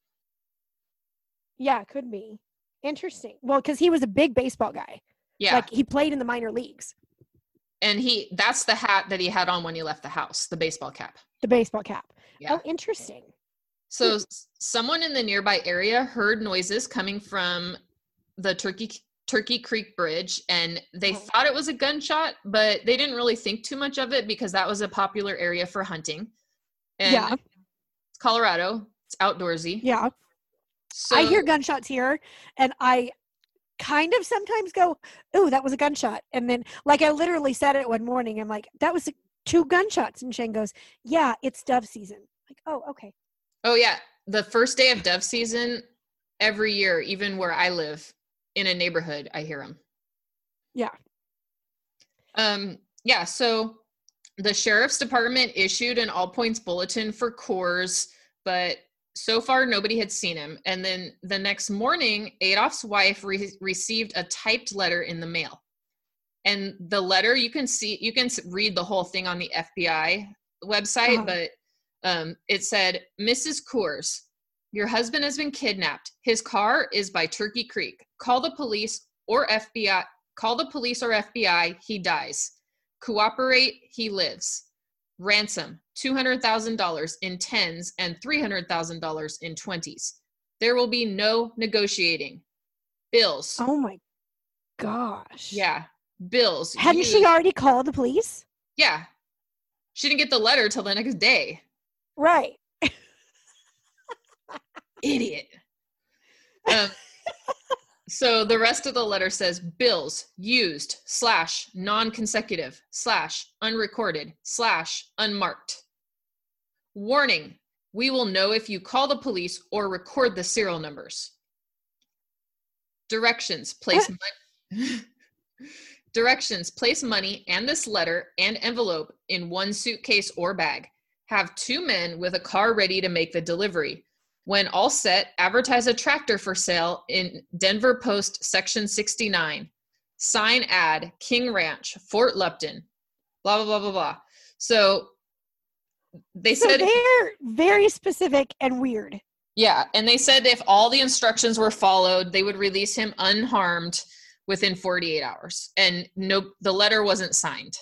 Yeah, it could be. Interesting. Well, because he was a big baseball guy. Yeah. Like he played in the minor leagues. And he that's the hat that he had on when he left the house, the baseball cap. The baseball cap. Yeah. Oh, interesting. So someone in the nearby area heard noises coming from the Turkey Turkey Creek Bridge, and they Oh. thought it was a gunshot, but they didn't really think too much of it because that was a popular area for hunting. And Yeah. it's Colorado. It's outdoorsy. Yeah. So I hear gunshots here, and I kind of sometimes go, "Ooh, that was a gunshot." And then, like, I literally said it one morning. I'm like, "That was two gunshots." And Shane goes, "Yeah, it's dove season." Like, oh, okay. Oh yeah, the first day of dove season every year, even where I live in a neighborhood, I hear them. Yeah. Um. Yeah. So the sheriff's department issued an all points bulletin for Coors, but so far nobody had seen him. And then the next morning, Adolph's wife re- received a typed letter in the mail. And the letter, you can see, you can read the whole thing on the F B I website, Uh-huh. but um, it said, "Missus Coors, your husband has been kidnapped. His car is by Turkey Creek. Call the police or F B I. Call the police or F B I. He dies. Cooperate. He lives. Ransom, two hundred thousand dollars in tens and three hundred thousand dollars in twenties. There will be no negotiating. Bills." Oh my gosh. Yeah. Bills. Hadn't used- she already called the police? Yeah. She didn't get the letter till the next day. Right. Idiot. Um, so the rest of the letter says bills used slash non-consecutive slash unrecorded slash unmarked. Warning, we will know if you call the police or record the serial numbers. Directions, place money. Directions, place money and this letter and envelope in one suitcase or bag. Have two men with a car ready to make the delivery. When all set, advertise a tractor for sale in Denver Post Section sixty-nine. Sign ad, King Ranch, Fort Lupton, blah, blah, blah, blah, blah. So they So said, they're very specific and weird. yeah, and they said if all the instructions were followed, they would release him unharmed within forty-eight hours. And no, the letter wasn't signed.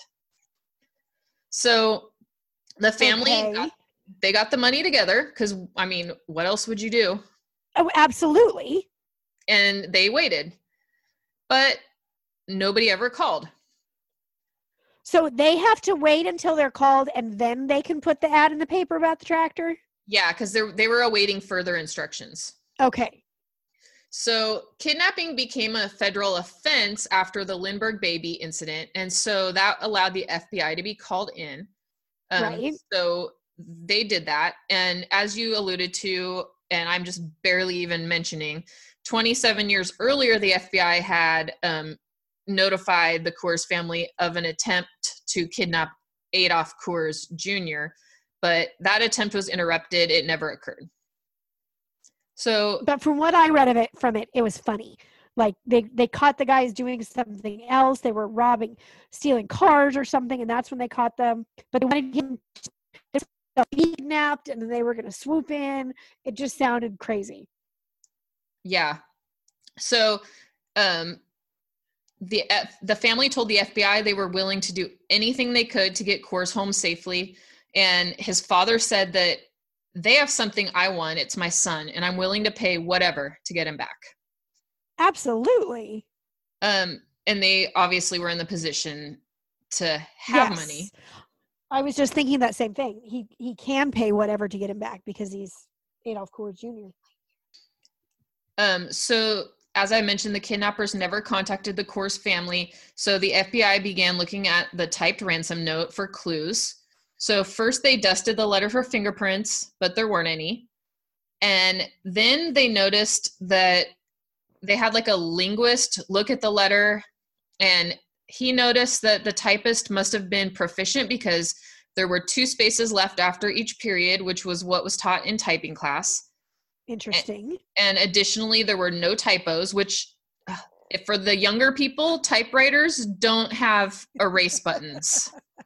So the family, Okay. got, they got the money together because, I mean, what else would you do? Oh, absolutely. And they waited. But nobody ever called. So they have to wait until they're called and then they can put the ad in the paper about the tractor? Yeah, because they they were awaiting further instructions. Okay. So kidnapping became a federal offense after the Lindbergh baby incident. And so that allowed the F B I to be called in. Um, Right. So they did that. And as you alluded to, and I'm just barely even mentioning, twenty-seven years earlier, the F B I had um, notified the Coors family of an attempt to kidnap Adolph Coors Junior, but that attempt was interrupted. It never occurred. So, But from what I read of it from it, it was funny. Like they, they caught the guys doing something else. They were robbing, stealing cars or something, and that's when they caught them. But they wanted him to be kidnapped, and then they were going to swoop in. It just sounded crazy. yeah. So, um, the F- the family told the F B I they were willing to do anything they could to get Coors home safely. And his father said that they have something I want. It's my son, and I'm willing to pay whatever to get him back. Absolutely. Um, and they obviously were in the position to have Yes. money. I was just thinking that same thing. He he can pay whatever to get him back because he's Adolph Coors Junior Um, so as I mentioned, the kidnappers never contacted the Coors family. So the F B I began looking at the typed ransom note for clues. So first they dusted the letter for fingerprints, but there weren't any. And then they noticed that they had like a linguist look at the letter, and he noticed that the typist must have been proficient because there were two spaces left after each period, which was what was taught in typing class. Interesting. And additionally, there were no typos, which uh, if for the younger people, typewriters don't have erase buttons.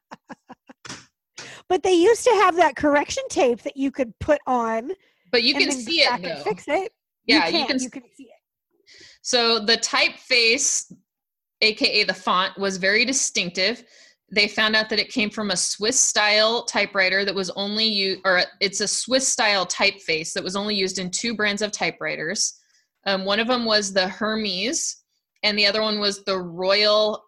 But they used to have that correction tape that you could put on. But you and can then see go it back and though. fix it. Yeah, you you can. can. You can see it. So the typeface, aka the font, was very distinctive. They found out that it came from a Swiss style typewriter that was only used, or it's a Swiss style typeface that was only used in two brands of typewriters. Um, one of them was the Hermes, and the other one was the Royal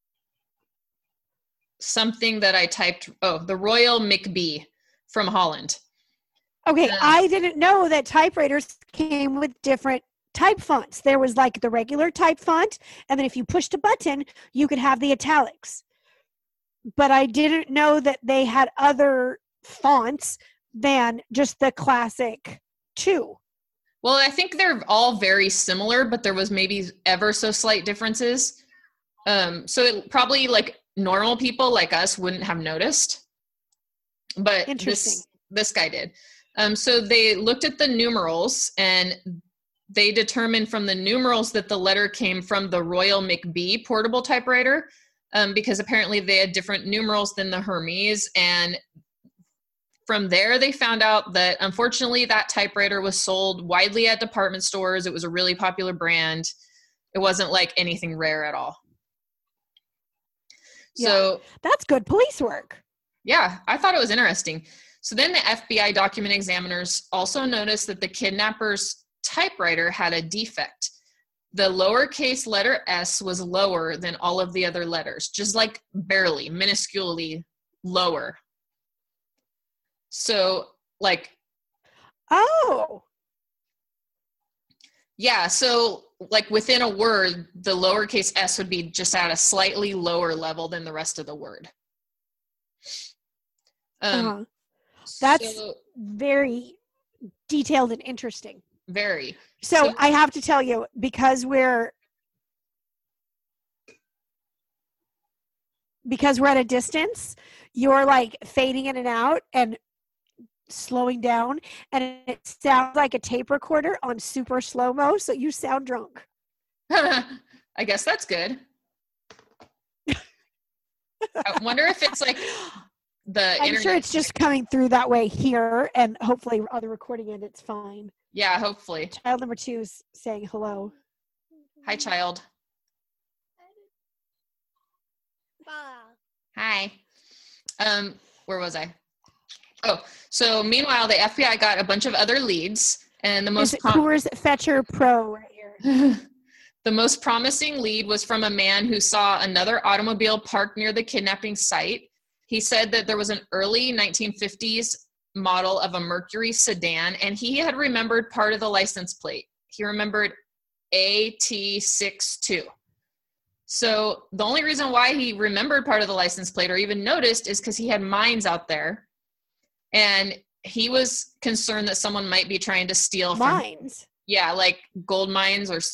something that I typed. Oh, the Royal McBee from Holland. Okay, Um, I didn't know that typewriters came with different type fonts. There was like the regular type font, and then if you pushed a button, you could have the italics. But I didn't know that they had other fonts than just the classic two. Well, I think they're all very similar, but there was maybe ever so slight differences. Um, so it probably like normal people like us wouldn't have noticed, but this this guy did. Um, so they looked at the numerals and they determined from the numerals that the letter came from the Royal McBee portable typewriter, um, because apparently they had different numerals than the Hermes. And from there, they found out that unfortunately that typewriter was sold widely at department stores. It was a really popular brand. It wasn't like anything rare at all. Yeah, so that's good police work. Yeah, I thought it was interesting. So then the F B I document examiners also noticed that the kidnapper's typewriter had a defect. The lowercase letter S was lower than all of the other letters, just like barely, minusculely lower. So like, oh, yeah. So like within a word, the lowercase S would be just at a slightly lower level than the rest of the word. Um, uh-huh. That's so, very detailed and interesting. Very. So, so I have to tell you, because we're because we're at a distance, you're like fading in and out and slowing down, and it sounds like a tape recorder on super slow-mo, so you sound drunk. I guess that's good. I wonder if it's like the I'm internet. sure it's just coming through that way here, and hopefully other recording it, it's fine. Yeah, hopefully. Child number two is saying hello. Hi, child. Hi. Um, where was I? Oh, so meanwhile, the F B I got a bunch of other leads, and the most is it prom- Coors Fetcher Pro right here. The most promising lead was from a man who saw another automobile parked near the kidnapping site. He said that there was an early nineteen fifties model of a Mercury sedan, and he had remembered part of the license plate. He remembered A T sixty-two. So the only reason why he remembered part of the license plate or even noticed is because he had mines out there, and he was concerned that someone might be trying to steal from mines. Yeah, like gold mines or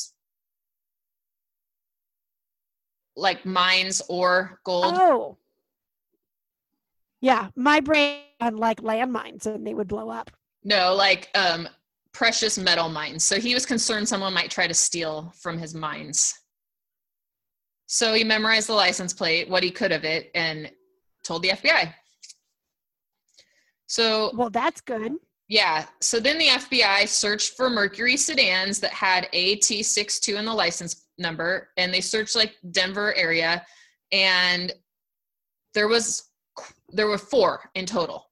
like mines or gold. Oh. Yeah, my brain on like landmines and they would blow up. No, like um, precious metal mines. So he was concerned someone might try to steal from his mines. So he memorized the license plate, what he could of it, and told the F B I. So, well, that's good. Yeah. So then the F B I searched for Mercury sedans that had A T sixty-two in the license number, and they searched like Denver area, and there was there were four in total.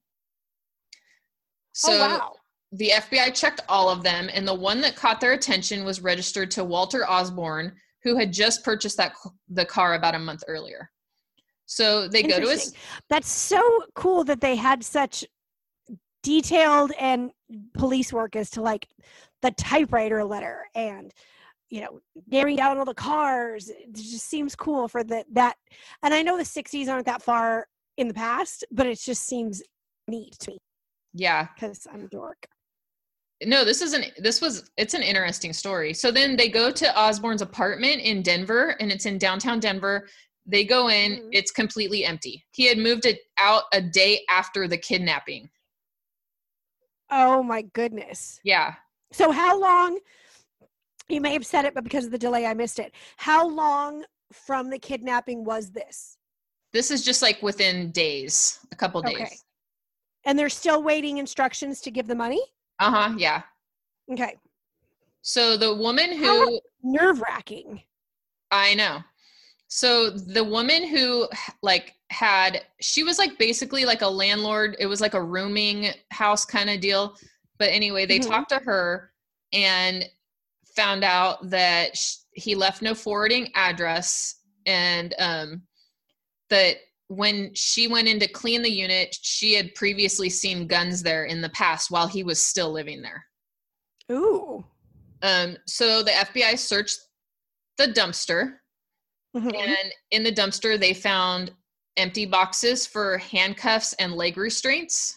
So oh, wow. The F B I checked all of them, and the one that caught their attention was registered to Walter Osborne, who had just purchased that the car about a month earlier. So they go to his. That's so cool that they had such detailed and police work as to like the typewriter letter and, you know, narrowing down all the cars. It just seems cool for the, that. And I know the sixties aren't that far in the past, but it just seems neat to me. Yeah. Because I'm a dork. No, this isn't, this was, it's an interesting story. So then they go to Osborne's apartment in Denver, and it's in downtown Denver. They go in, mm-hmm. It's completely empty. He had moved it out a day after the kidnapping. Oh my goodness. Yeah. So how long, you may have said it, but because of the delay, I missed it. How long from the kidnapping was this? This is just like within days, a couple days. Okay. And they're still waiting instructions to give the money? Uh-huh, yeah. Okay. So the woman who... Nerve-wracking. I know. So the woman who like had, she was like basically like a landlord. It was like a rooming house kind of deal. But anyway, they mm-hmm. talked to her, and found out that sh- he left no forwarding address, and um, that when she went in to clean the unit, she had previously seen guns there in the past while he was still living there. Ooh. Um, so the F B I searched the dumpster, Mm-hmm. and in the dumpster they found empty boxes for handcuffs and leg restraints.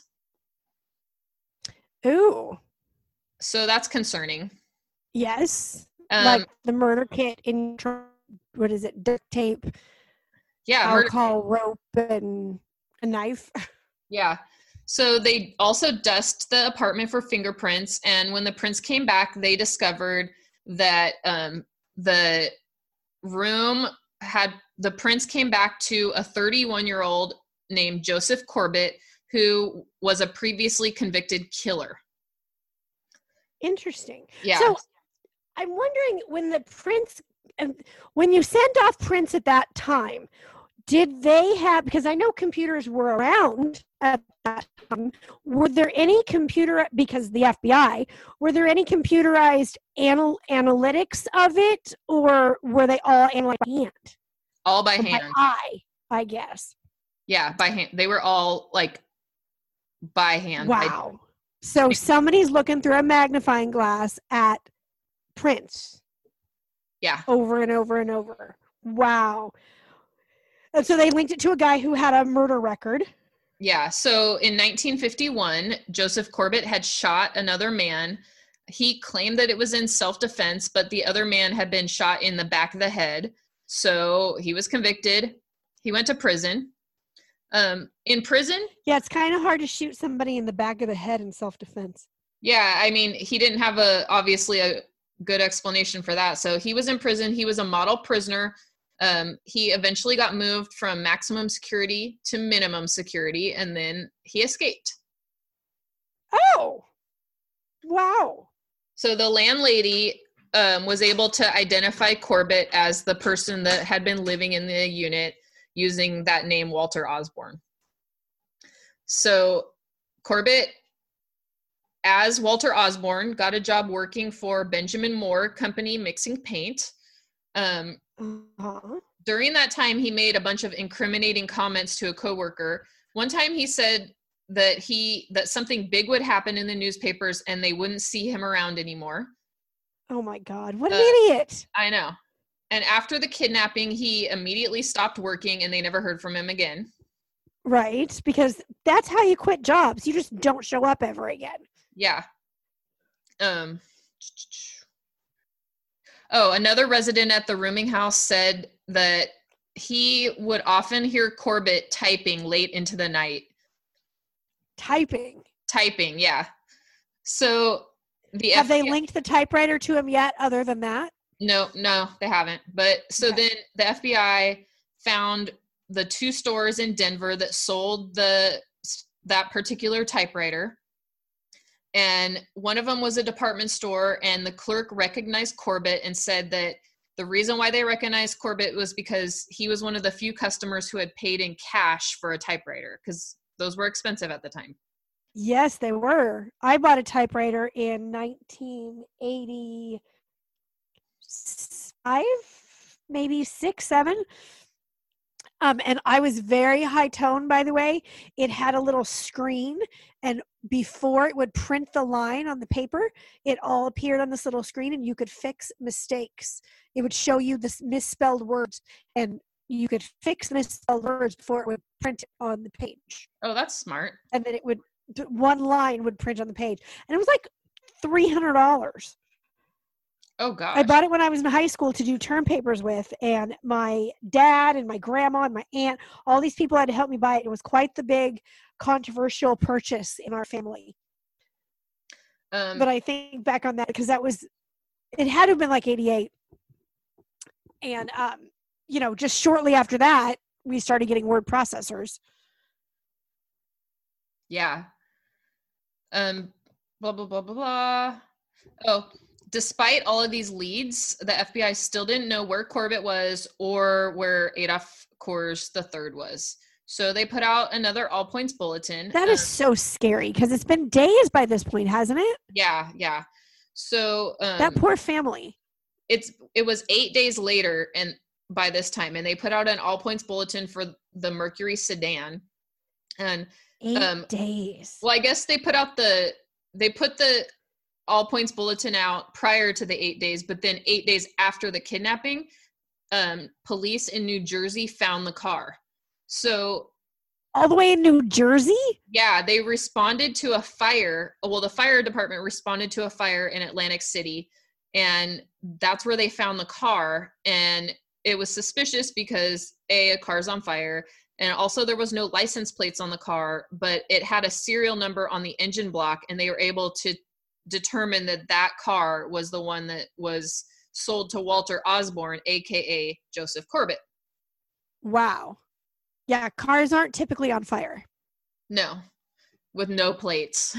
Ooh. So that's concerning. Yes. Um, like the murder kit in, what is it, duct tape, yeah, murder alcohol, rope, and a knife. Yeah. So they also dust the apartment for fingerprints. And when the prints came back, they discovered that um, the room had, the prints came back to a thirty-one-year-old named Joseph Corbett, who was a previously convicted killer. Interesting. Yeah. So I'm wondering, when the prints, when you send off prints at that time, did they have, because I know computers were around at that time, were there any computer, because the F B I, were there any computerized anal, analytics of it, or were they all analyzed by hand? All by or hand. By eye, I guess. Yeah, by hand. They were all like by hand. Wow. By- so somebody's looking through a magnifying glass at prints. Yeah. Over and over and over. Wow. And so they linked it to a guy who had a murder record. Yeah. So in nineteen fifty-one, Joseph Corbett had shot another man. He claimed that it was in self-defense, but the other man had been shot in the back of the head. So he was convicted. He went to prison. Um, in prison. Yeah, it's kind of hard to shoot somebody in the back of the head in self-defense. Yeah. I mean, he didn't have a, obviously a good explanation for that. So he was in prison. He was a model prisoner. Um, he eventually got moved from maximum security to minimum security, and then he escaped. Oh, wow. So the landlady um, was able to identify Corbett as the person that had been living in the unit using that name, Walter Osborne. So Corbett, as Walter Osborne, got a job working for Benjamin Moore Company mixing paint. Um, uh-huh. During that time, he made a bunch of incriminating comments to a coworker. One time he said that he that something big would happen in the newspapers and they wouldn't see him around anymore. Oh my God, what an uh, idiot. I know. And after the kidnapping, he immediately stopped working and they never heard from him again. Right, because that's how you quit jobs. You just don't show up ever again. Yeah. Um. Oh, another resident at the rooming house said that he would often hear Corbett typing late into the night. Typing? Typing, yeah. So the Have F B I, they linked the typewriter to him yet, other than that? No, no, they haven't. But so okay. Then the F B I found the two stores in Denver that sold the that particular typewriter. And one of them was a department store, and the clerk recognized Corbett and said that the reason why they recognized Corbett was because he was one of the few customers who had paid in cash for a typewriter, because those were expensive at the time. Yes, they were. I bought a typewriter in nineteen eighty-five, maybe six, seven. Um, and I was very high tone, by the way. It had a little screen, and before it would print the line on the paper, it all appeared on this little screen, and you could fix mistakes. It would show you the misspelled words, and you could fix the misspelled words before it would print on the page. Oh, that's smart. And then it would, one line would print on the page. And it was like three hundred dollars. Oh, gosh. I bought it when I was in high school to do term papers with, and my dad and my grandma and my aunt, all these people had to help me buy it. It was quite the big controversial purchase in our family. Um, but I think back on that, because that was, it had to have been like eighty-eight. And, um, you know, just shortly after that, we started getting word processors. Yeah. Um, blah, blah, blah, blah, blah. Oh, despite all of these leads, the F B I still didn't know where Corbett was or where Adolf Kors the third was. So they put out another all points bulletin. That is um, so scary, because it's been days by this point, hasn't it? Yeah, yeah. So um, that poor family. It's it was eight days later, and by this time, and they put out an all points bulletin for the Mercury sedan. And eight um, days. Well, I guess they put out the they put the all points bulletin out prior to the eight days, but then eight days after the kidnapping, um, police in New Jersey found the car. So all the way in New Jersey? Yeah, they responded to a fire. Well, the fire department responded to a fire in Atlantic City, and that's where they found the car. And it was suspicious because A, a car's on fire, and also there was no license plates on the car, but it had a serial number on the engine block, and they were able to determine that that car was the one that was sold to Walter Osborne, aka Joseph Corbett. Wow. Yeah, cars aren't typically on fire. No, with no plates.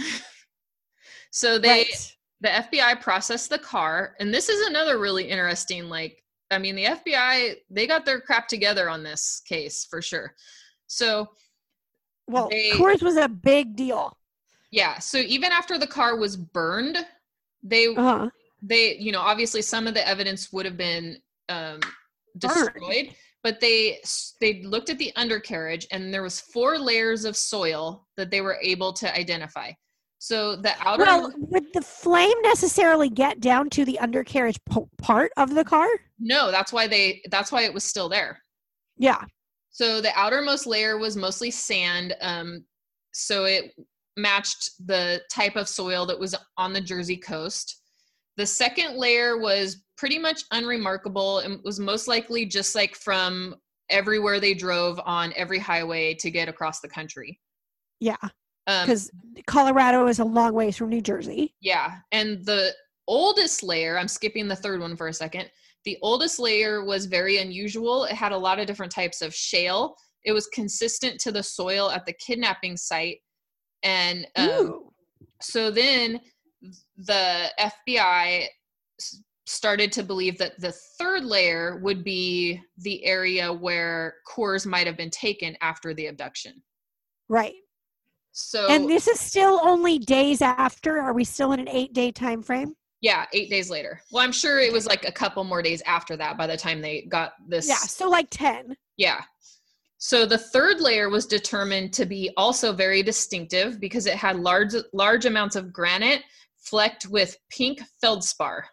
So they, right. the F B I processed the car, and this is another really interesting, like, I mean, the F B I, they got their crap together on this case for sure. So, well, they, Coors was a big deal. Yeah. So even after the car was burned, they, uh-huh. they, you know, obviously some of the evidence would have been um, destroyed, burned. But they, they looked at the undercarriage, and there was four layers of soil that they were able to identify. So the outer. Well, would the flame necessarily get down to the undercarriage po- part of the car? No, that's why they. That's why it was still there. Yeah. So the outermost layer was mostly sand. Um, so it matched the type of soil that was on the Jersey coast. The second layer was pretty much unremarkable and was most likely just like from everywhere they drove on every highway to get across the country. Yeah. Because um, Colorado is a long ways from New Jersey. Yeah. And the oldest layer, I'm skipping the third one for a second. The oldest layer was very unusual. It had a lot of different types of shale. It was consistent to the soil at the kidnapping site. And um, so then the F B I started to believe that the third layer would be the area where Coors might have been taken after the abduction. Right. So, and this is still only days after. Are we still in an eight-day time frame? Yeah, eight days later. Well, I'm sure it was like a couple more days after that by the time they got this. Yeah, so like ten. Yeah. So the third layer was determined to be also very distinctive because it had large, large amounts of granite flecked with pink feldspar.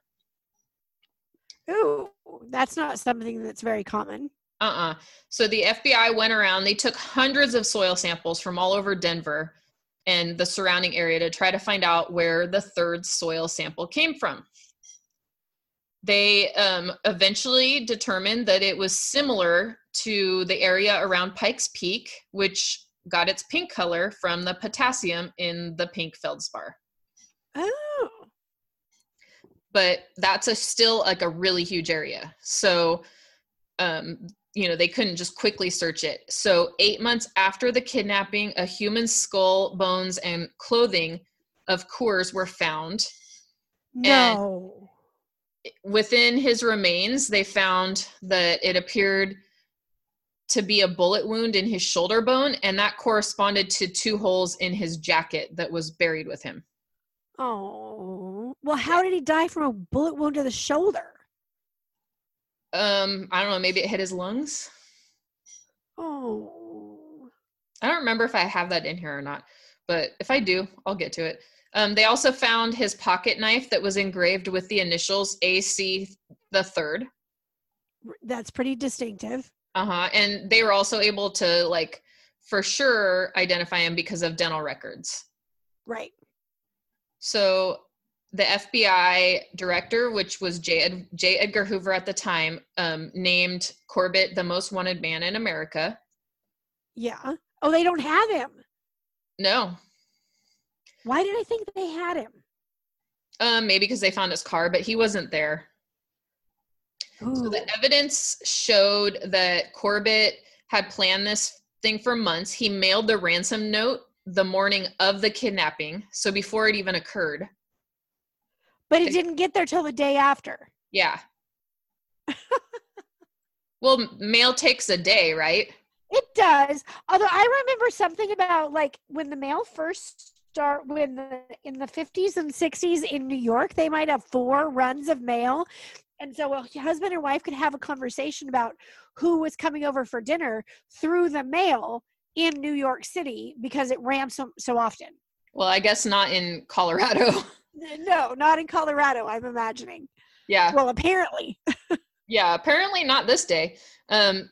Ooh, that's not something that's very common. Uh-uh. So the F B I went around, they took hundreds of soil samples from all over Denver and the surrounding area to try to find out where the third soil sample came from. They um, eventually determined that it was similar to the area around Pikes Peak, which got its pink color from the potassium in the pink feldspar. Oh. But that's a still like a really huge area. So, um, you know, they couldn't just quickly search it. So eight months after the kidnapping, a human skull, bones, and clothing of Coors were found. No. And within his remains, they found that it appeared to be a bullet wound in his shoulder bone, and that corresponded to two holes in his jacket that was buried with him. Oh, well, how did he die from a bullet wound to the shoulder? Um, I don't know, maybe it hit his lungs. Oh. I don't remember if I have that in here or not, but if I do, I'll get to it. Um, they also found his pocket knife that was engraved with the initials A C the third. That's pretty distinctive. Uh-huh. And they were also able to, like, for sure identify him because of dental records. Right. So the F B I director, which was J. Ed- J. Edgar Hoover at the time, um, named Corbett the most wanted man in America. Yeah. Oh, they don't have him. No. Why did I think they had him? Um, maybe because they found his car, but he wasn't there. Ooh. So the evidence showed that Corbett had planned this thing for months. He mailed the ransom note the morning of the kidnapping, so before it even occurred. But it didn't get there till the day after. Yeah. Well, mail takes a day, right? It does. Although I remember something about, like, when the mail first start when the, in the fifties and sixties in New York, they might have four runs of mail. And so a husband and wife could have a conversation about who was coming over for dinner through the mail in New York City because it ran so, so often. Well, I guess not in Colorado. No, not in Colorado, I'm imagining. Yeah. Well, apparently. Yeah, apparently not this day. Um,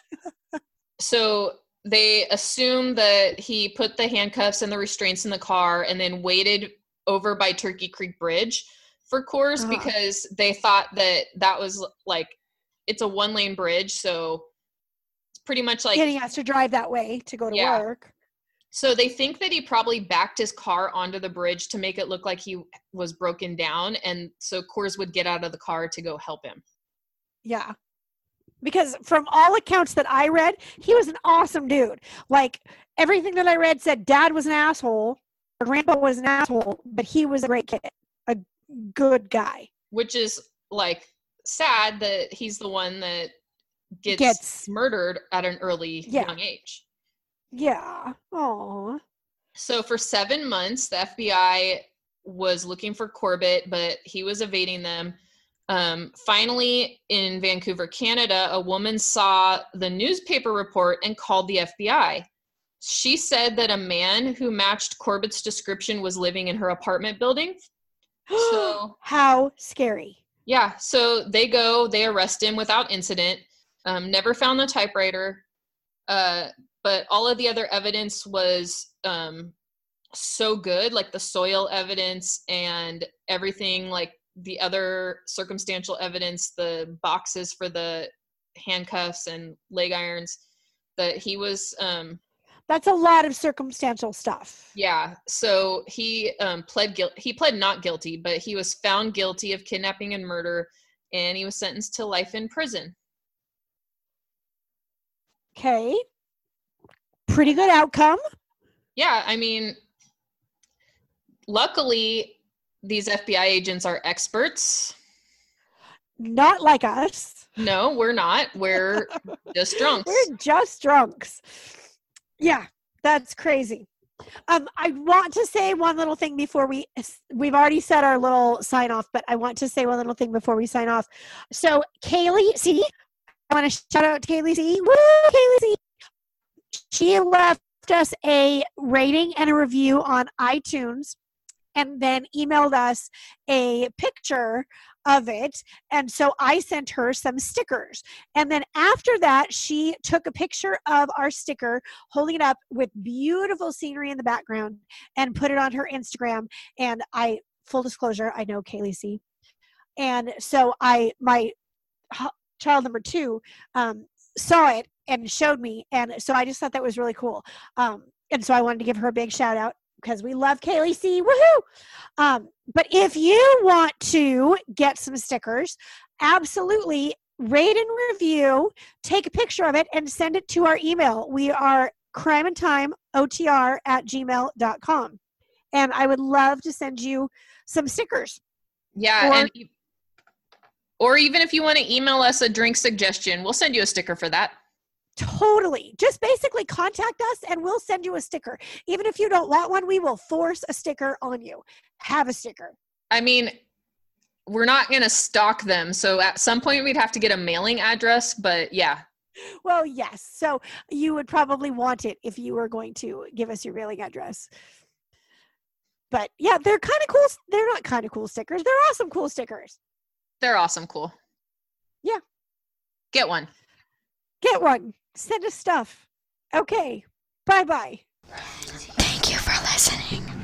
so they assume that he put the handcuffs and the restraints in the car and then waited over by Turkey Creek Bridge for Coors uh-huh. because they thought that that was like, it's a one lane bridge. So it's pretty much like. And he has to drive that way to go to yeah. work. So they think that he probably backed his car onto the bridge to make it look like he was broken down. And so Coors would get out of the car to go help him. Yeah. Because from all accounts that I read, he was an awesome dude. Like everything that I read said dad was an asshole, or grandpa was an asshole, but he was a great kid, a good guy. Which is like sad that he's the one that gets, gets murdered at an early yeah. young age. Yeah. Oh. So for seven months, the F B I was looking for Corbett, but he was evading them. Um, finally, in Vancouver, Canada, a woman saw the newspaper report and called the F B I. She said that a man who matched Corbett's description was living in her apartment building. So how scary. Yeah. So they go, they arrest him without incident. Um, never found the typewriter. Uh, but all of the other evidence was um, so good, like the soil evidence and everything, like the other circumstantial evidence, the boxes for the handcuffs and leg irons, that he was um, that's a lot of circumstantial stuff. Yeah. So he um, pled guilty. He pled not guilty, but he was found guilty of kidnapping and murder, and he was sentenced to life in prison. Okay. Pretty good outcome. Yeah. I mean, luckily, these F B I agents are experts. Not like us. No, we're not. We're just drunks. We're just drunks. Yeah, that's crazy. Um, I want to say one little thing before we, we've already said our little sign off, but I want to say one little thing before we sign off. So Kaylee C, I want to shout out to Kaylee C. Woo, Kaylee C. She left us a rating and a review on iTunes and then emailed us a picture of it. And so I sent her some stickers. And then after that, she took a picture of our sticker, holding it up with beautiful scenery in the background, and put it on her Instagram. And I, full disclosure, I know Kaylee C. And so I, my child number two, um, saw it and showed me. And so I just thought that was really cool. Um, and so I wanted to give her a big shout out, because we love Kaylee C. Woohoo! Um, but if you want to get some stickers, absolutely rate and review, take a picture of it, and send it to our email. We are crimeandtimeotr at gmail dot com. And I would love to send you some stickers. Yeah. Or, and, or even if you want to email us a drink suggestion, we'll send you a sticker for that. Totally. Just basically contact us and we'll send you a sticker. Even if you don't want one, we will force a sticker on you. Have a sticker. I mean, we're not going to stock them. So at some point we'd have to get a mailing address, but yeah. Well, yes. So you would probably want it if you were going to give us your mailing address. But yeah, they're kind of cool. They're not kind of cool stickers. They're awesome cool stickers. They're awesome cool. Yeah. Get one. Get one. Send us stuff. Okay. Bye-bye. Thank you for listening.